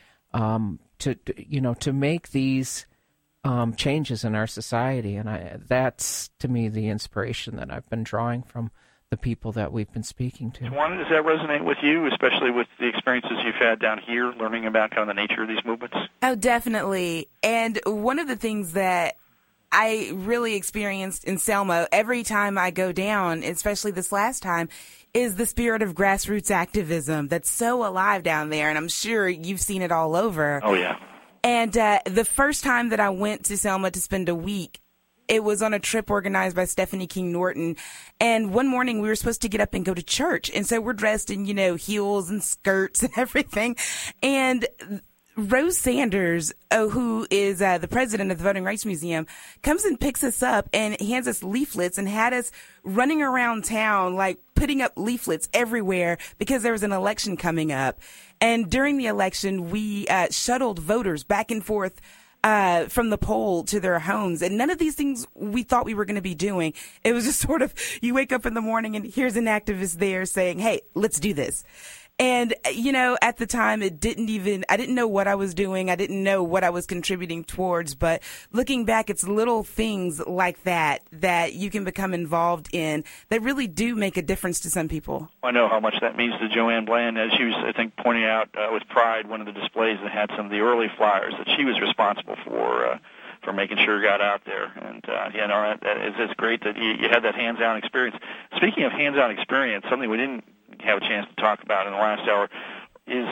to make these changes in our society, and that's to me the inspiration that I've been drawing from the people that we've been speaking to. Tawana, does that resonate with you, especially with the experiences you've had down here, learning about kind of the nature of these movements? Oh, definitely. And one of the things that I really experienced in Selma every time I go down, especially this last time, is the spirit of grassroots activism that's so alive down there, and I'm sure you've seen it all over. Oh, yeah. And the first time that I went to Selma to spend a week, it was on a trip organized by Stephanie King Norton. And one morning we were supposed to get up and go to church. And so we're dressed in, heels and skirts and everything. And Rose Sanders, who is the president of the Voting Rights Museum, comes and picks us up and hands us leaflets and had us running around town, like putting up leaflets everywhere because there was an election coming up. And during the election, we shuttled voters back and forth from the poll to their homes. And none of these things we thought we were going to be doing. It was just sort of, you wake up in the morning and here's an activist there saying, hey, let's do this. And, at the time, I didn't know what I was doing. I didn't know what I was contributing towards. But looking back, it's little things like that you can become involved in that really do make a difference to some people. I know how much that means to Joanne Bland, as she was, I think, pointing out with pride, one of the displays that had some of the early flyers that she was responsible for making sure got out there. And, it's great that you had that hands-on experience. Speaking of hands-on experience, something we didn't have a chance to talk about in the last hour is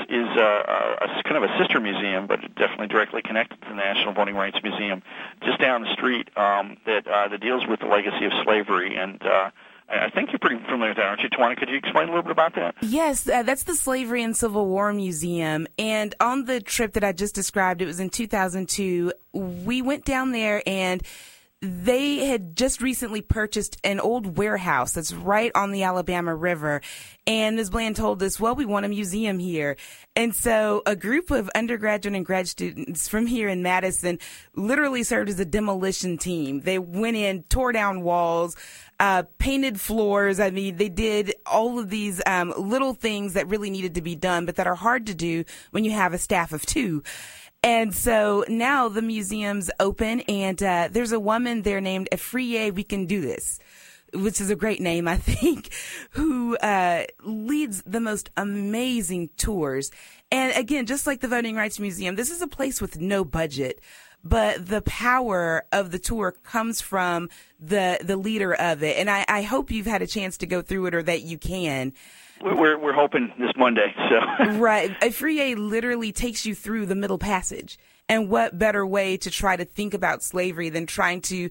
a kind of a sister museum, but definitely directly connected to the National Voting Rights Museum, just down the street, that deals with the legacy of slavery. And I think you're pretty familiar with that, aren't you, Tawana? Could you explain a little bit about that? Yes, that's the Slavery and Civil War Museum. And on the trip that I just described, it was in 2002, we went down there and they had just recently purchased an old warehouse that's right on the Alabama River. And Ms. Bland told us, well, we want a museum here. And so a group of undergraduate and grad students from here in Madison literally served as a demolition team. They went in, tore down walls, painted floors. I mean, they did all of these little things that really needed to be done, but that are hard to do when you have a staff of two. And so now the museum's open, and there's a woman there named Afriye We Can Do This, which is a great name, I think, who leads the most amazing tours. And again, just like the Voting Rights Museum, this is a place with no budget, but the power of the tour comes from the leader of it. And I hope you've had a chance to go through it, or that you can. We're hoping this Monday. So right, Afriye literally takes you through the Middle Passage, and what better way to try to think about slavery than trying to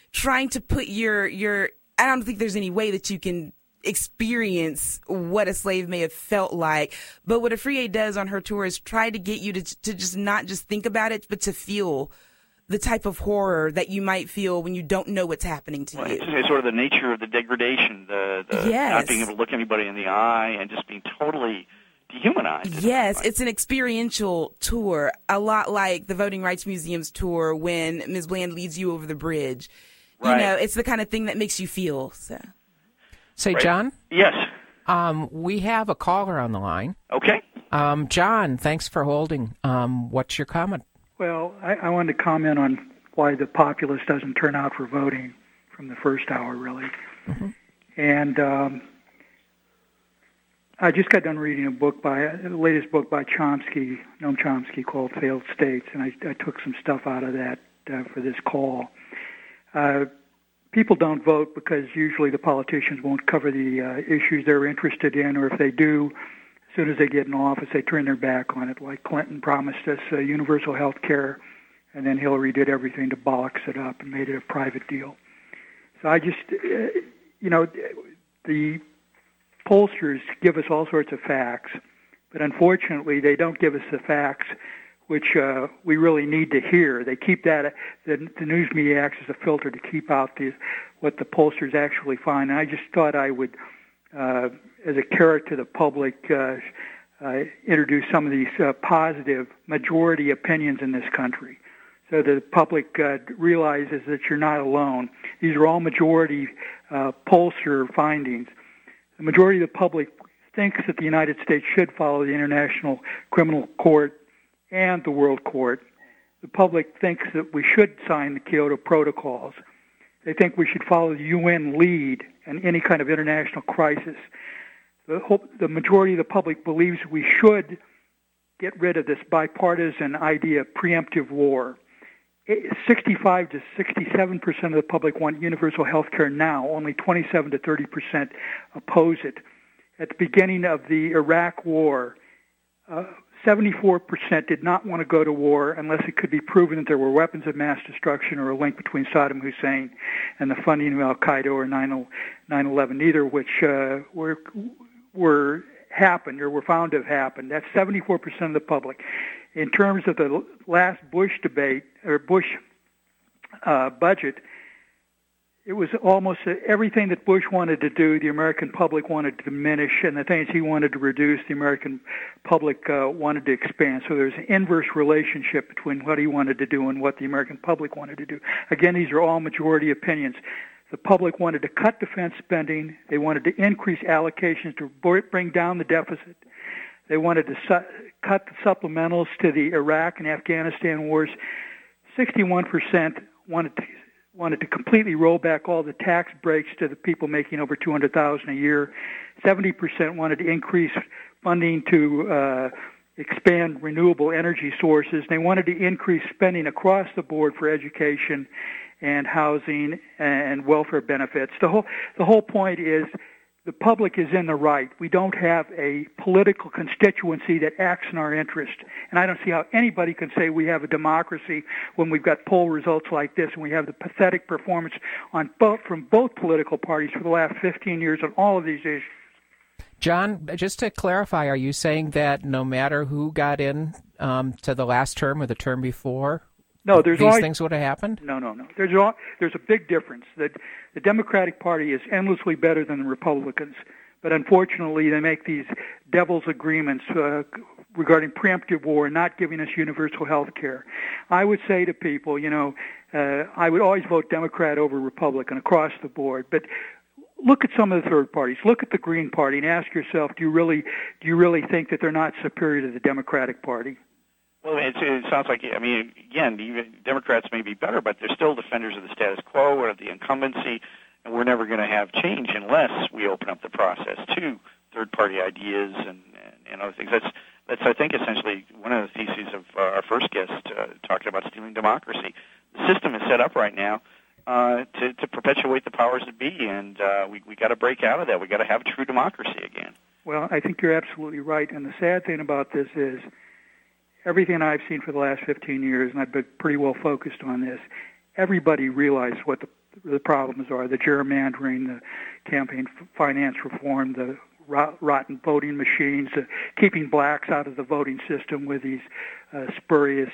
put your I don't think there's any way that you can experience what a slave may have felt like. But what Afriye does on her tour is try to get you to just not just think about it, but to feel the type of horror that you might feel when you don't know what's happening to you. It's sort of the nature of the degradation, the yes. Not being able to look anybody in the eye and just being totally dehumanized. Yes, it's an experiential tour, a lot like the Voting Rights Museum's tour when Ms. Bland leads you over the bridge. Right. It's the kind of thing that makes you feel. So. Say, right. John? Yes. We have a caller on the line. Okay. John, thanks for holding. What's your comment? Well, I wanted to comment on why the populace doesn't turn out for voting from the first hour, really. Mm-hmm. And I just got done reading the latest book by Chomsky, Noam Chomsky, called Failed States, and I took some stuff out of that for this call. People don't vote because usually the politicians won't cover the issues they're interested in, or if they do, as soon as they get in office, they turn their back on it, like Clinton promised us universal health care, and then Hillary did everything to bollocks it up and made it a private deal. So I just, the pollsters give us all sorts of facts, but unfortunately they don't give us the facts which we really need to hear. They keep that, the news media acts as a filter to keep out what the pollsters actually find. And I just thought I would, as a carrot to the public, introduce some of these positive majority opinions in this country, so that the public realizes that you're not alone. These are all majority pollster findings. The majority of the public thinks that the United States should follow the International Criminal Court and the World Court. The public thinks that we should sign the Kyoto Protocols. They think we should follow the UN lead in any kind of international crisis. The majority of the public believes we should get rid of this bipartisan idea of preemptive war. 65 to 67% of the public want universal health care now. Only 27 to 30% oppose it. At the beginning of the Iraq War, 74% did not want to go to war unless it could be proven that there were weapons of mass destruction or a link between Saddam Hussein and the funding of Al-Qaeda or 9/11, neither of which were happened or were found to have happened. That's 74% of the public. In terms of the last Bush debate or Bush budget, it was almost everything that Bush wanted to do, the American public wanted to diminish, and the things he wanted to reduce, the American public wanted to expand. So there's an inverse relationship between what he wanted to do and what the American public wanted to do. Again, these are all majority opinions. The public wanted to cut defense spending. They wanted to increase allocations to bring down the deficit. They wanted to cut the supplementals to the Iraq and Afghanistan wars. 61% wanted to completely roll back all the tax breaks to the people making over $200,000 a year. 70% wanted to increase funding to expand renewable energy sources. They wanted to increase spending across the board for education and housing and welfare benefits. The whole point is the public is in the right. We don't have a political constituency that acts in our interest. And I don't see how anybody can say we have a democracy when we've got poll results like this and we have the pathetic performance from both political parties for the last 15 years on all of these issues. John, just to clarify, are you saying that no matter who got in to the last term or the term before, these things would have happened? No. There's a big difference. The Democratic Party is endlessly better than the Republicans, but unfortunately they make these devil's agreements regarding preemptive war and not giving us universal health care. I would say to people, I would always vote Democrat over Republican across the board, but look at some of the third parties. Look at the Green Party and ask yourself, do you really think that they're not superior to the Democratic Party? Well, it sounds like, again, even Democrats may be better, but they're still defenders of the status quo or of the incumbency, and we're never going to have change unless we open up the process to third-party ideas and other things. That's I think, essentially one of the theses of our first guest talking about stealing democracy. The system is set up right now to perpetuate the powers that be, and we got to break out of that. We got to have true democracy again. Well, I think you're absolutely right, and the sad thing about this is everything I've seen for the last 15 years, and I've been pretty well focused on this, everybody realized what the problems are, the gerrymandering, the campaign finance reform, the rotten voting machines, keeping blacks out of the voting system with these spurious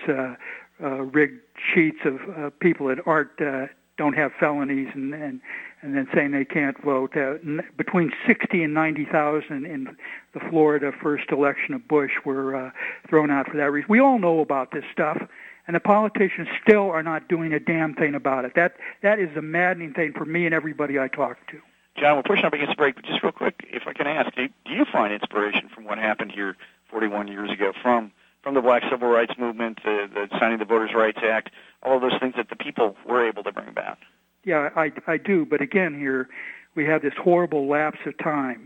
rigged sheets of people that don't have felonies and then saying they can't vote. Between 60 and 90,000 in the Florida first election of Bush were thrown out for that reason. We all know about this stuff, and the politicians still are not doing a damn thing about it. That is the maddening thing for me and everybody I talk to. John, we're pushing up against the break, but just real quick, if I can ask, do you find inspiration from what happened here 41 years ago, from the Black Civil Rights Movement, the signing of the Voters' Rights Act, all of those things that the people were able to bring about? Yeah, I do. But again, here we have this horrible lapse of time.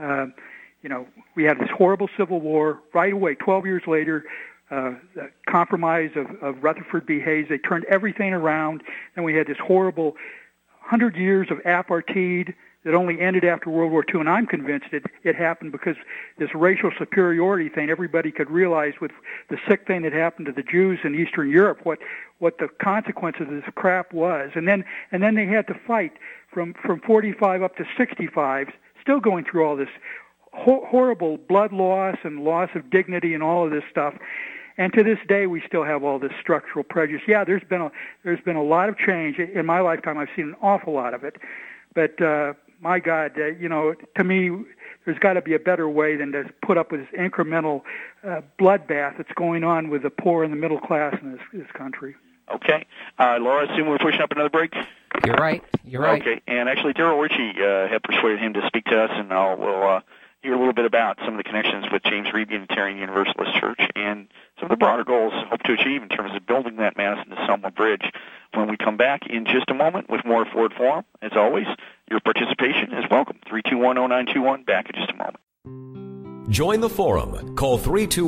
We had this horrible civil war right away. 12 years later, the compromise of Rutherford B. Hayes, they turned everything around. Then we had this horrible 100 years of apartheid that only ended after World War II, and I'm convinced it happened because this racial superiority thing, everybody could realize with the sick thing that happened to the Jews in Eastern Europe, what the consequence of this crap was. And then they had to fight from 45 up to 65, still going through all this horrible blood loss and loss of dignity and all of this stuff. And to this day, we still have all this structural prejudice. Yeah, there's been a lot of change in my lifetime. I've seen an awful lot of it, but my God, to me, there's got to be a better way than to put up with this incremental bloodbath that's going on with the poor and the middle class in this country. Okay. Laura, I assume we're pushing up another break? You're right. Okay. And actually, Daryl Ritchie had persuaded him to speak to us, and we'll hear a little bit about some of the connections with James Reeb Unitarian Universalist Church and some of the broader goals hope to achieve in terms of building that Madison to Selma bridge when we come back in just a moment with more Forward Forum. As always, your participation is welcome. 321-0921. Back in just a moment. Join the forum. Call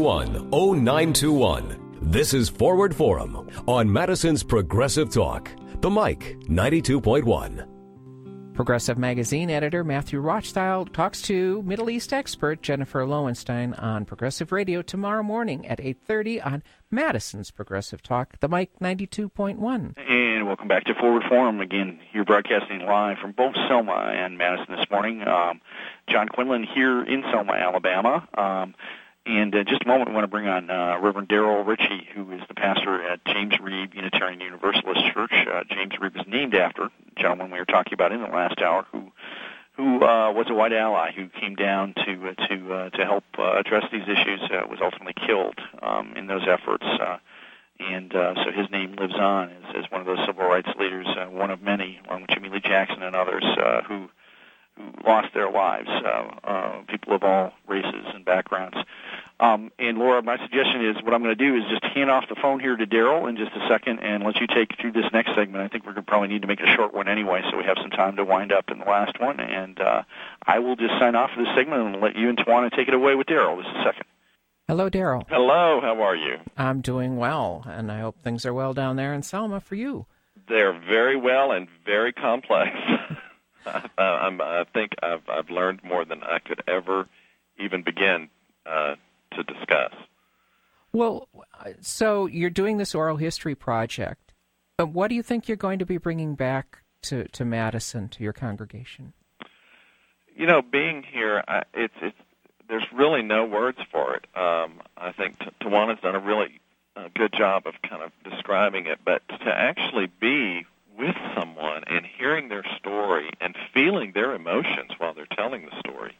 321-0921. This is Forward Forum on Madison's Progressive Talk. The Mic 92.1. Progressive Magazine editor Matthew Rothschild talks to Middle East expert Jennifer Lowenstein on Progressive Radio tomorrow morning at 8:30 on Madison's Progressive Talk, the Mic 92.1. And welcome back to Forward Forum. Again, you're broadcasting live from both Selma and Madison this morning. John Quinlan here in Selma, Alabama. And in just a moment, we want to bring on Reverend Daryl Ritchie, who is the pastor at James Reeb Unitarian Universalist Church. James Reeb is named after the gentleman we were talking about in the last hour, who was a white ally who came down to help address these issues. Was ultimately killed in those efforts, and so his name lives on as one of those civil rights leaders, one of many, along with Jimmy Lee Jackson and others who lost their lives, people of all races and backgrounds. And Laura, my suggestion is what I'm going to do is just hand off the phone here to Daryl in just a second and let you take through this next segment. I think we're going to probably need to make it a short one anyway, so we have some time to wind up in the last one. And I will just sign off for this segment and let you and Tawana take it away with Daryl just a second. Hello, Daryl. Hello, how are you? I'm doing well, and I hope things are well down there in Selma for you. They're very well and very complex. I think I've learned more than I could ever even begin to discuss. Well, so you're doing this oral history project. What do you think you're going to be bringing back to Madison, to your congregation? Being here, there's really no words for it. I think Tawana's done a really good job of kind of describing it, but to actually be with someone and hearing their story and feeling their emotions while they're telling the story,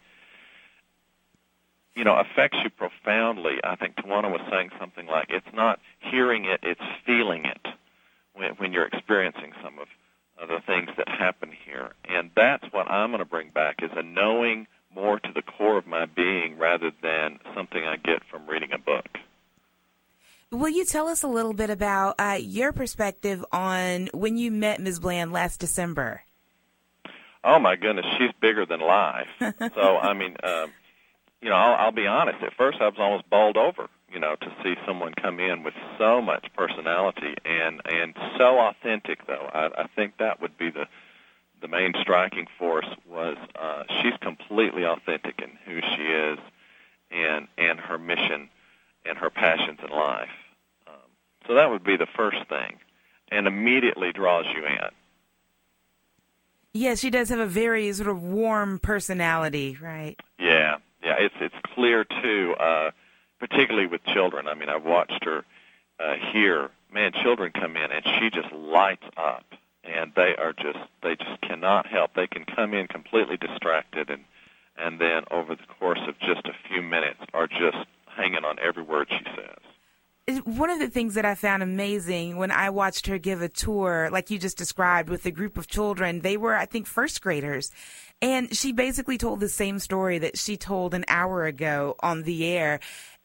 affects you profoundly. I think Tawana was saying something like, it's not hearing it, it's feeling it when you're experiencing some of the things that happen here. And that's what I'm going to bring back, is a knowing more to the core of my being rather than something I get from reading a book. Will you tell us a little bit about your perspective on when you met Ms. Bland last December? Oh, my goodness, she's bigger than life. So, I'll be honest. At first, I was almost bowled over, to see someone come in with so much personality and so authentic, though. I think that would be the main striking force was she's completely authentic in who she is and her mission and her passions in life. So that would be the first thing, and immediately draws you in. Yes, she does have a very sort of warm personality, right? Yeah, it's clear, too, particularly with children. I mean, I've watched her here. Man, children come in, and she just lights up, and they just cannot help. They can come in completely distracted, and then over the course of just a few minutes are just hanging on every word she says. One of the things that I found amazing when I watched her give a tour, like you just described, with a group of children, they were, I think, first graders. And she basically told the same story that she told an hour ago on the air.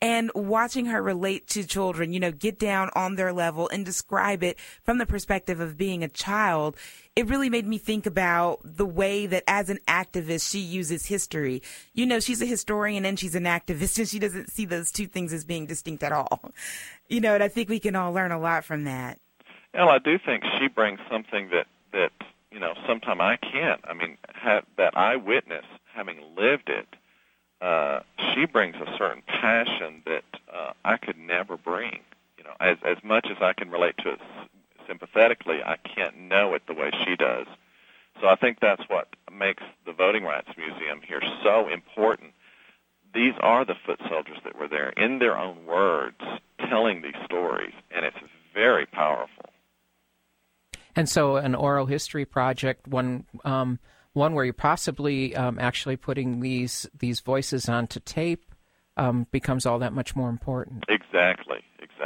And watching her relate to children, get down on their level and describe it from the perspective of being a child, it really made me think about the way that as an activist, she uses history. She's a historian and she's an activist, and she doesn't see those two things as being distinct at all. And I think we can all learn a lot from that. Well, I do think she brings something that sometimes I can't. I mean, that eyewitness, having lived it, she brings a certain passion that I could never bring. As much as I can relate to it sympathetically, I can't know it the way she does. So I think that's what makes the Voting Rights Museum here so important. These are the foot soldiers that were there, in their own words, telling these stories, and it's very powerful. And so an oral history project, one where you're possibly actually putting these voices onto tape, becomes all that much more important. Exactly.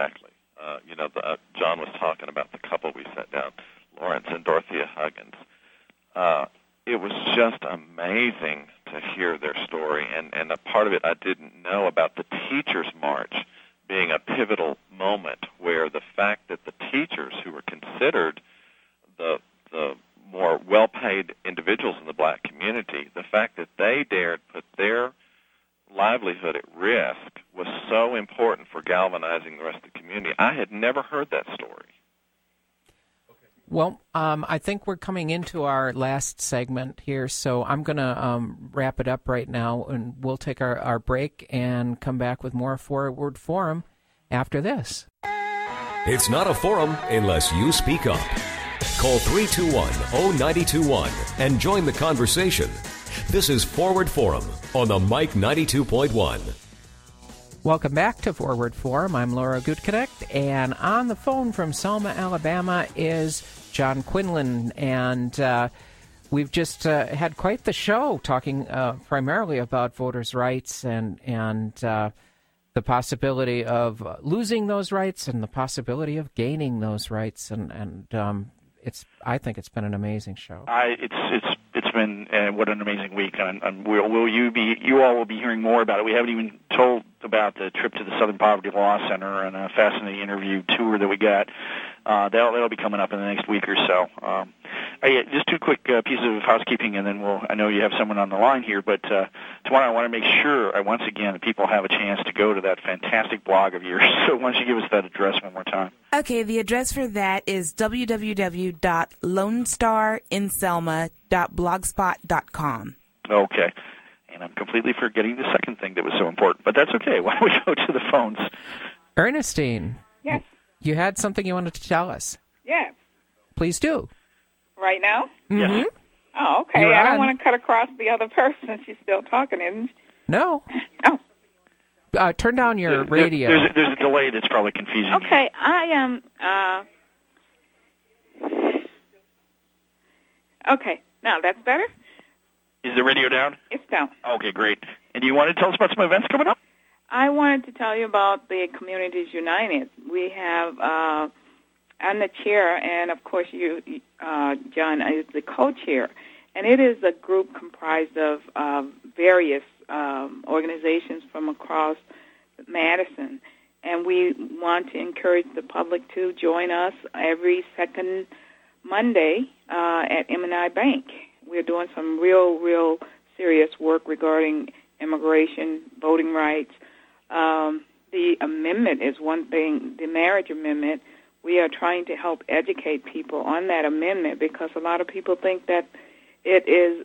John was talking about the couple we sat down, Lawrence and Dorothea Huggins. It was just amazing to hear their story, and a part of it I didn't know about the Teachers' March being a pivotal moment where the fact that the teachers who were considered the more well-paid individuals in the black community, the fact that they dared put their livelihood at risk was so important for galvanizing the rest of the community. I had never heard that story. Well, I think we're coming into our last segment here, so I'm going to wrap it up right now, and we'll take our break and come back with more Forward Forum after this. It's not a forum unless you speak up. Call 321-0921 and join the conversation. This is Forward Forum on the Mike 92.1. Welcome back to Forward Forum. I'm Laura Gutknecht, and on the phone from Selma, Alabama is John Quinlan, and we've just had quite the show talking primarily about voters' rights and the possibility of losing those rights and the possibility of gaining those rights, and I think it's been an amazing show. It's been what an amazing week, and you all will be hearing more about it. We haven't even told about the trip to the Southern Poverty Law Center and a fascinating interview tour that we got. That'll be coming up in the next week or so. Just two quick pieces of housekeeping, and then I know you have someone on the line here, but tomorrow I want to make sure, once again, that people have a chance to go to that fantastic blog of yours. So why don't you give us that address one more time? Okay, the address for that is www.lonestarInselma.blogspot.com. Okay. And I'm completely forgetting the second thing that was so important, but that's okay. Why don't we go to the phones? Ernestine. Yes. You had something you wanted to tell us. Yes. Please do. Right now? Mm-hmm. Yes. Oh, okay. I don't want to cut across the other person. She's still talking, isn't she? No. Oh. Turn down your radio. There's a delay that's probably confusing. Okay, I am... Okay, now that's better? Is the radio down? It's down. Okay, great. And you want to tell us about some events coming up? I wanted to tell you about the Communities United. We have, I'm the chair, and of course you, John, is the co-chair. And it is a group comprised of various organizations from across Madison. And we want to encourage the public to join us every second Monday at M&I Bank. We're doing some real serious work regarding immigration, voting rights. The amendment is one thing, the marriage amendment. We are trying to help educate people on that amendment because a lot of people think that it is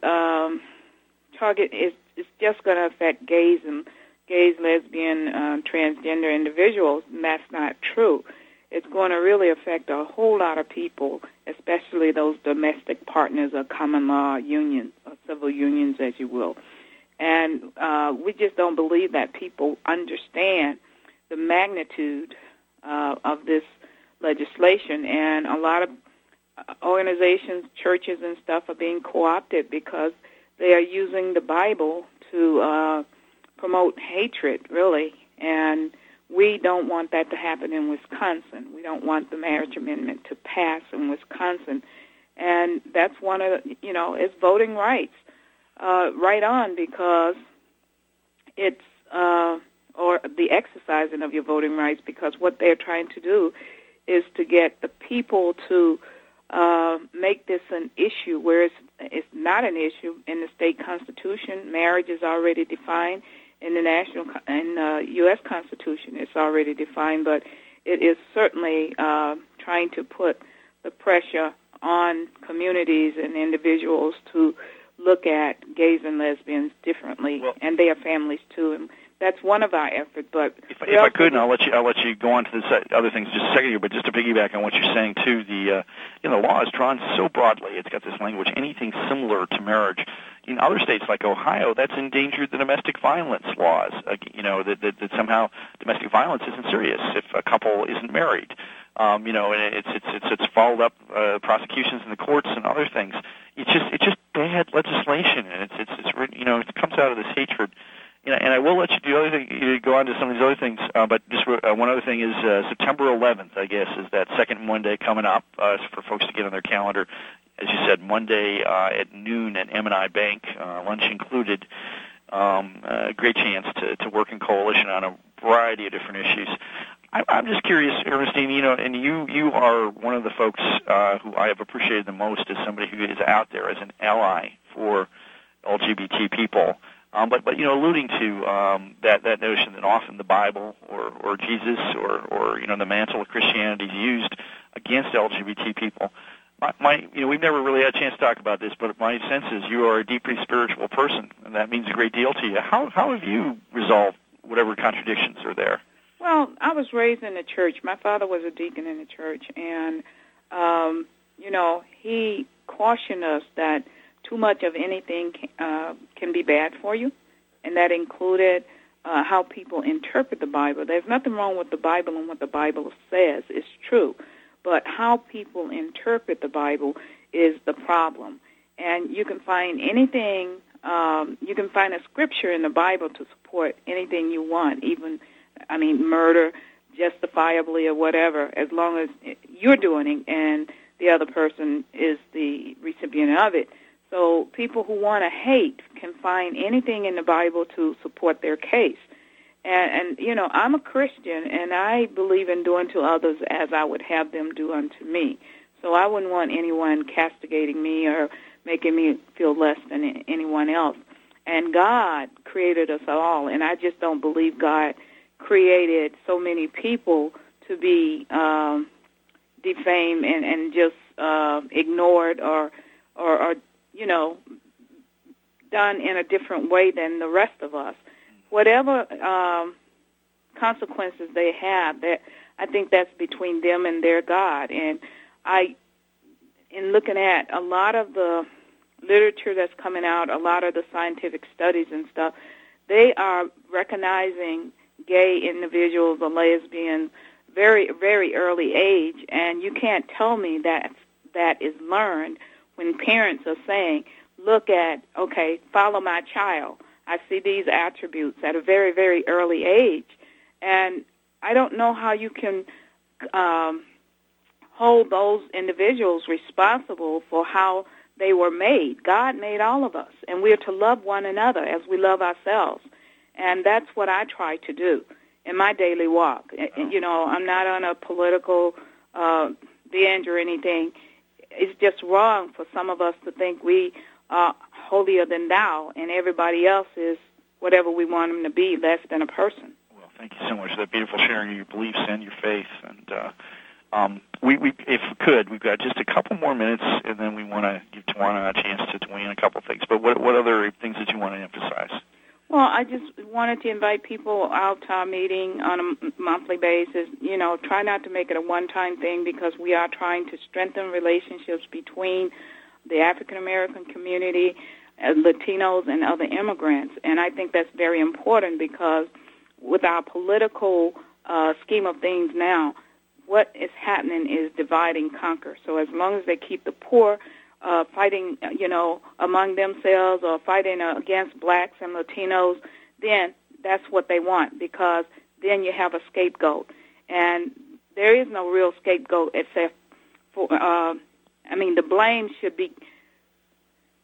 it's just going to affect gays, lesbian, transgender individuals, and that's not true. It's going to really affect a whole lot of people, especially those domestic partners or common law unions, or civil unions, as you will. And we just don't believe that people understand the magnitude of this legislation. And a lot of organizations, churches and stuff are being co-opted because they are using the Bible to promote hatred, really. And we don't want that to happen in Wisconsin. We don't want the marriage amendment to pass in Wisconsin. And that's one of the, it's voting rights. Right on, because it's or the exercising of your voting rights, because what they're trying to do is to get the people to make this an issue where it's not an issue. In the state constitution, marriage is already defined. In the U.S. Constitution, it's already defined, but it is certainly trying to put the pressure on communities and individuals to look at gays and lesbians differently, and their families too. And that's one of our efforts. But if I could, and I'll let you go on to the other things just a second here. But just to piggyback on what you're saying too, the law is drawn so broadly. It's got this language, anything similar to marriage. In other states like Ohio, that's endangered the domestic violence laws. That somehow domestic violence isn't serious if a couple isn't married. And it's followed up prosecutions in the courts and other things. It's just bad legislation, and it comes out of this hatred. And I will let you do other thing, go on to some of these other things. But just one other thing is September 11th, I guess, is that second Monday coming up for folks to get on their calendar. As you said, Monday at noon at M&I Bank, lunch included. Great chance to work in coalition on a variety of different issues. I'm just curious, Ernestine, and you are one of the folks who I have appreciated the most as somebody who is out there as an ally for LGBT people. But alluding to that notion that often the Bible or Jesus or the mantle of Christianity is used against LGBT people. We've never really had a chance to talk about this, but my sense is you are a deeply spiritual person, and that means a great deal to you. How have you resolved whatever contradictions are there? Well, I was raised in the church. My father was a deacon in the church, and he cautioned us that too much of anything can be bad for you, and that included how people interpret the Bible. There's nothing wrong with the Bible and what the Bible says. It's true. But how people interpret the Bible is the problem. And you can find anything, you can find a scripture in the Bible to support anything you want, murder justifiably or whatever, as long as you're doing it and the other person is the recipient of it. So people who want to hate can find anything in the Bible to support their case. And I'm a Christian, and I believe in doing to others as I would have them do unto me. So I wouldn't want anyone castigating me or making me feel less than anyone else. And God created us all, and I just don't believe God created so many people to be defamed and just ignored or done in a different way than the rest of us. Whatever consequences they have, I think that's between them and their God. And in looking at a lot of the literature that's coming out, a lot of the scientific studies and stuff, they are recognizing gay individuals or lesbians very, very early age, and you can't tell me that is learned when parents are saying, follow my child. I see these attributes at a very, very early age, and I don't know how you can hold those individuals responsible for how they were made. God made all of us, and we are to love one another as we love ourselves, and that's what I try to do in my daily walk. I'm not on a political binge or anything. It's just wrong for some of us to think we are holier than thou, and everybody else is whatever we want them to be, less than a person. Well, thank you so much for that beautiful sharing of your beliefs and your faith. And we if we could, we've got just a couple more minutes, and then we want to give Tawana a chance to weigh in a couple of things. But what other things did you want to emphasize? Well, I just wanted to invite people out to our meeting on a monthly basis. Try not to make it a one-time thing, because we are trying to strengthen relationships between the African-American community, Latinos, and other immigrants. And I think that's very important, because with our political scheme of things now, what is happening is divide and conquer. So as long as they keep the poor fighting, among themselves or fighting against blacks and Latinos, then that's what they want, because then you have a scapegoat. And there is no real scapegoat except for, the blame should be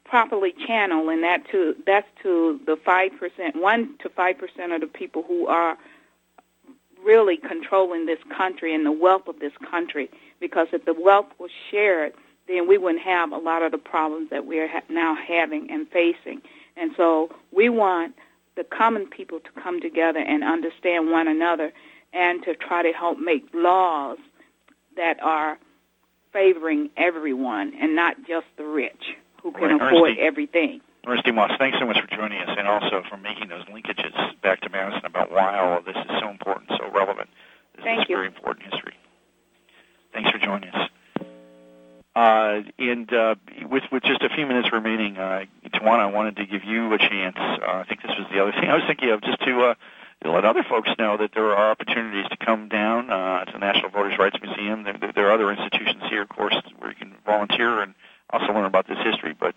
properly channeled, and that's to the 5%, 1 to 5% of the people who are really controlling this country and the wealth of this country. Because if the wealth was shared, then we wouldn't have a lot of the problems that we're now having and facing. And so we want the common people to come together and understand one another and to try to help make laws that are favoring everyone and not just the rich who can afford everything. Ernestine Moss, thanks so much for joining us and also for making those linkages back to Madison about why all of this is so important, so relevant. This is very important history. Thanks for joining us. With just a few minutes remaining, Tawana, I wanted to give you a chance. I think this was the other thing I was thinking of, just to let other folks know that there are opportunities to come down to the National Voters' Rights Museum. There are other institutions here, of course, where you can volunteer and also learn about this history. But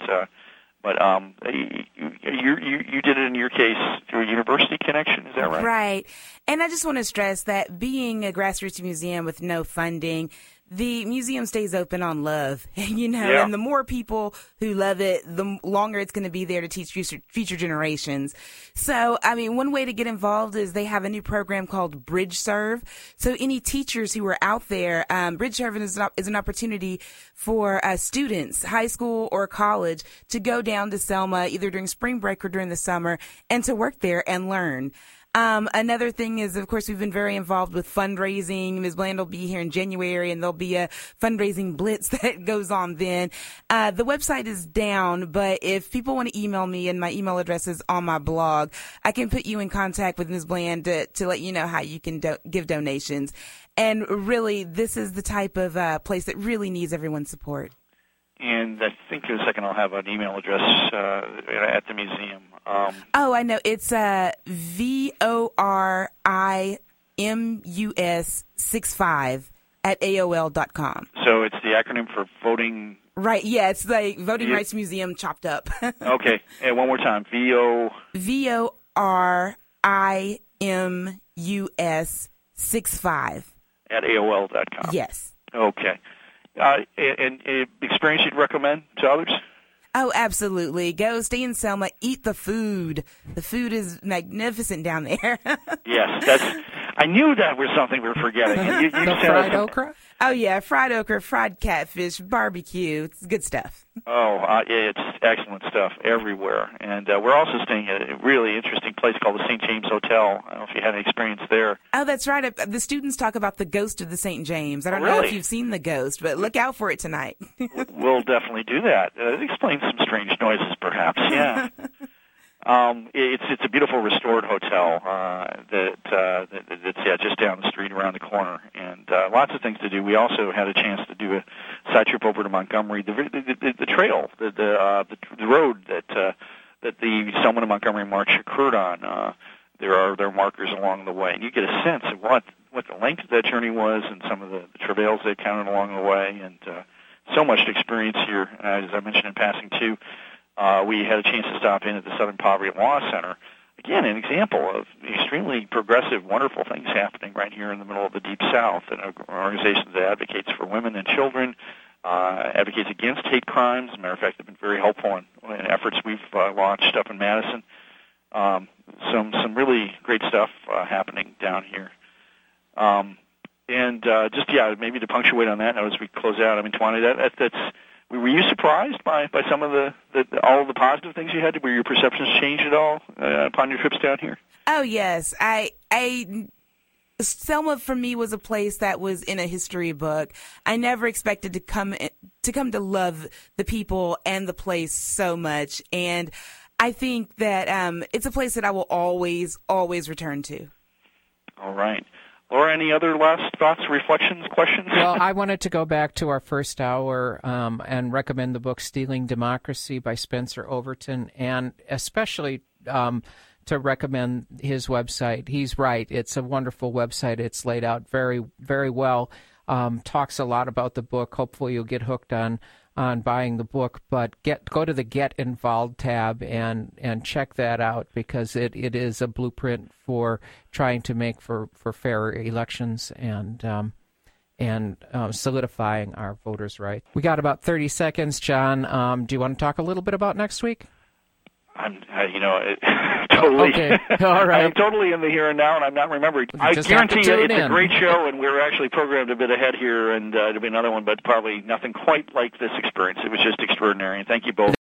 you did it in your case through a university connection, is that right? Right. And I just want to stress that being a grassroots museum with no funding, the museum stays open on love, and the more people who love it, the longer it's going to be there to teach future generations. So, one way to get involved is they have a new program called Bridge Serve. So any teachers who are out there, Bridge Serve is an opportunity for students, high school or college, to go down to Selma either during spring break or during the summer and to work there and learn. Another thing is, of course, we've been very involved with fundraising. Ms. Bland will be here in January, and there'll be a fundraising blitz that goes on then. The website is down, but if people want to email me, and my email address is on my blog, I can put you in contact with Ms. Bland to let you know how you can give donations. And really, this is the type of place that really needs everyone's support. And I think in a second I'll have an email address at the museum. I know. It's VORIMUS65 at AOL.com. So it's the acronym for voting... Right, yeah, it's like Voting Rights Museum chopped up. Okay, and one more time. VORIMUS65 at AOL.com. Yes. Okay. And experience you'd recommend to others? Oh, absolutely. Go stay in Selma, eat the food. The food is magnificent down there. Yes, I knew that was something we were forgetting. You the fried okra? Oh, yeah, fried okra, fried catfish, barbecue. It's good stuff. It's excellent stuff everywhere. And we're also staying at a really interesting place called the St. James Hotel. I don't know if you had any experience there. Oh, that's right. The students talk about the ghost of the St. James. I don't know if you've seen the ghost, but look out for it tonight. We'll definitely do that. It explains some strange noises, perhaps. Yeah. It's a beautiful restored hotel that's just down the street around the corner, and lots of things to do. We also had a chance to do a side trip over to Montgomery. The trail, the road that the Selma to Montgomery March occurred on. There are markers along the way, and you get a sense of what the length of that journey was, and some of the travails they encountered along the way, and so much to experience here. As I mentioned in passing too. We had a chance to stop in at the Southern Poverty Law Center. Again, an example of extremely progressive, wonderful things happening right here in the middle of the Deep South. And an organization that advocates for women and children, advocates against hate crimes. As a matter of fact, they've been very helpful in efforts we've launched up in Madison. Some really great stuff happening down here. Maybe to punctuate on that note as we close out, Tawana, that's... Were you surprised by some of all of the positive things you had? Were your perceptions changed at all upon your trips down here? Oh yes, Selma for me was a place that was in a history book. I never expected to come to love the people and the place so much, and I think that it's a place that I will always return to. All right. Laura, any other last thoughts, reflections, questions? Well, I wanted to go back to our first hour and recommend the book Stealing Democracy by Spencer Overton, and especially to recommend his website. He's right. It's a wonderful website. It's laid out very, very well. Talks a lot about the book. Hopefully you'll get hooked on buying the book, but go to the Get Involved tab and check that out, because it is a blueprint for trying to make for fairer elections, and and solidifying our voters' rights. We got about 30 seconds, John. Do you want to talk a little bit about next week? Totally. Okay. All right. I'm totally in the here and now, and I'm not remembering. I guarantee you it's a great show, and we're actually programmed a bit ahead here, and it'll be another one, but probably nothing quite like this experience. It was just extraordinary, and thank you both.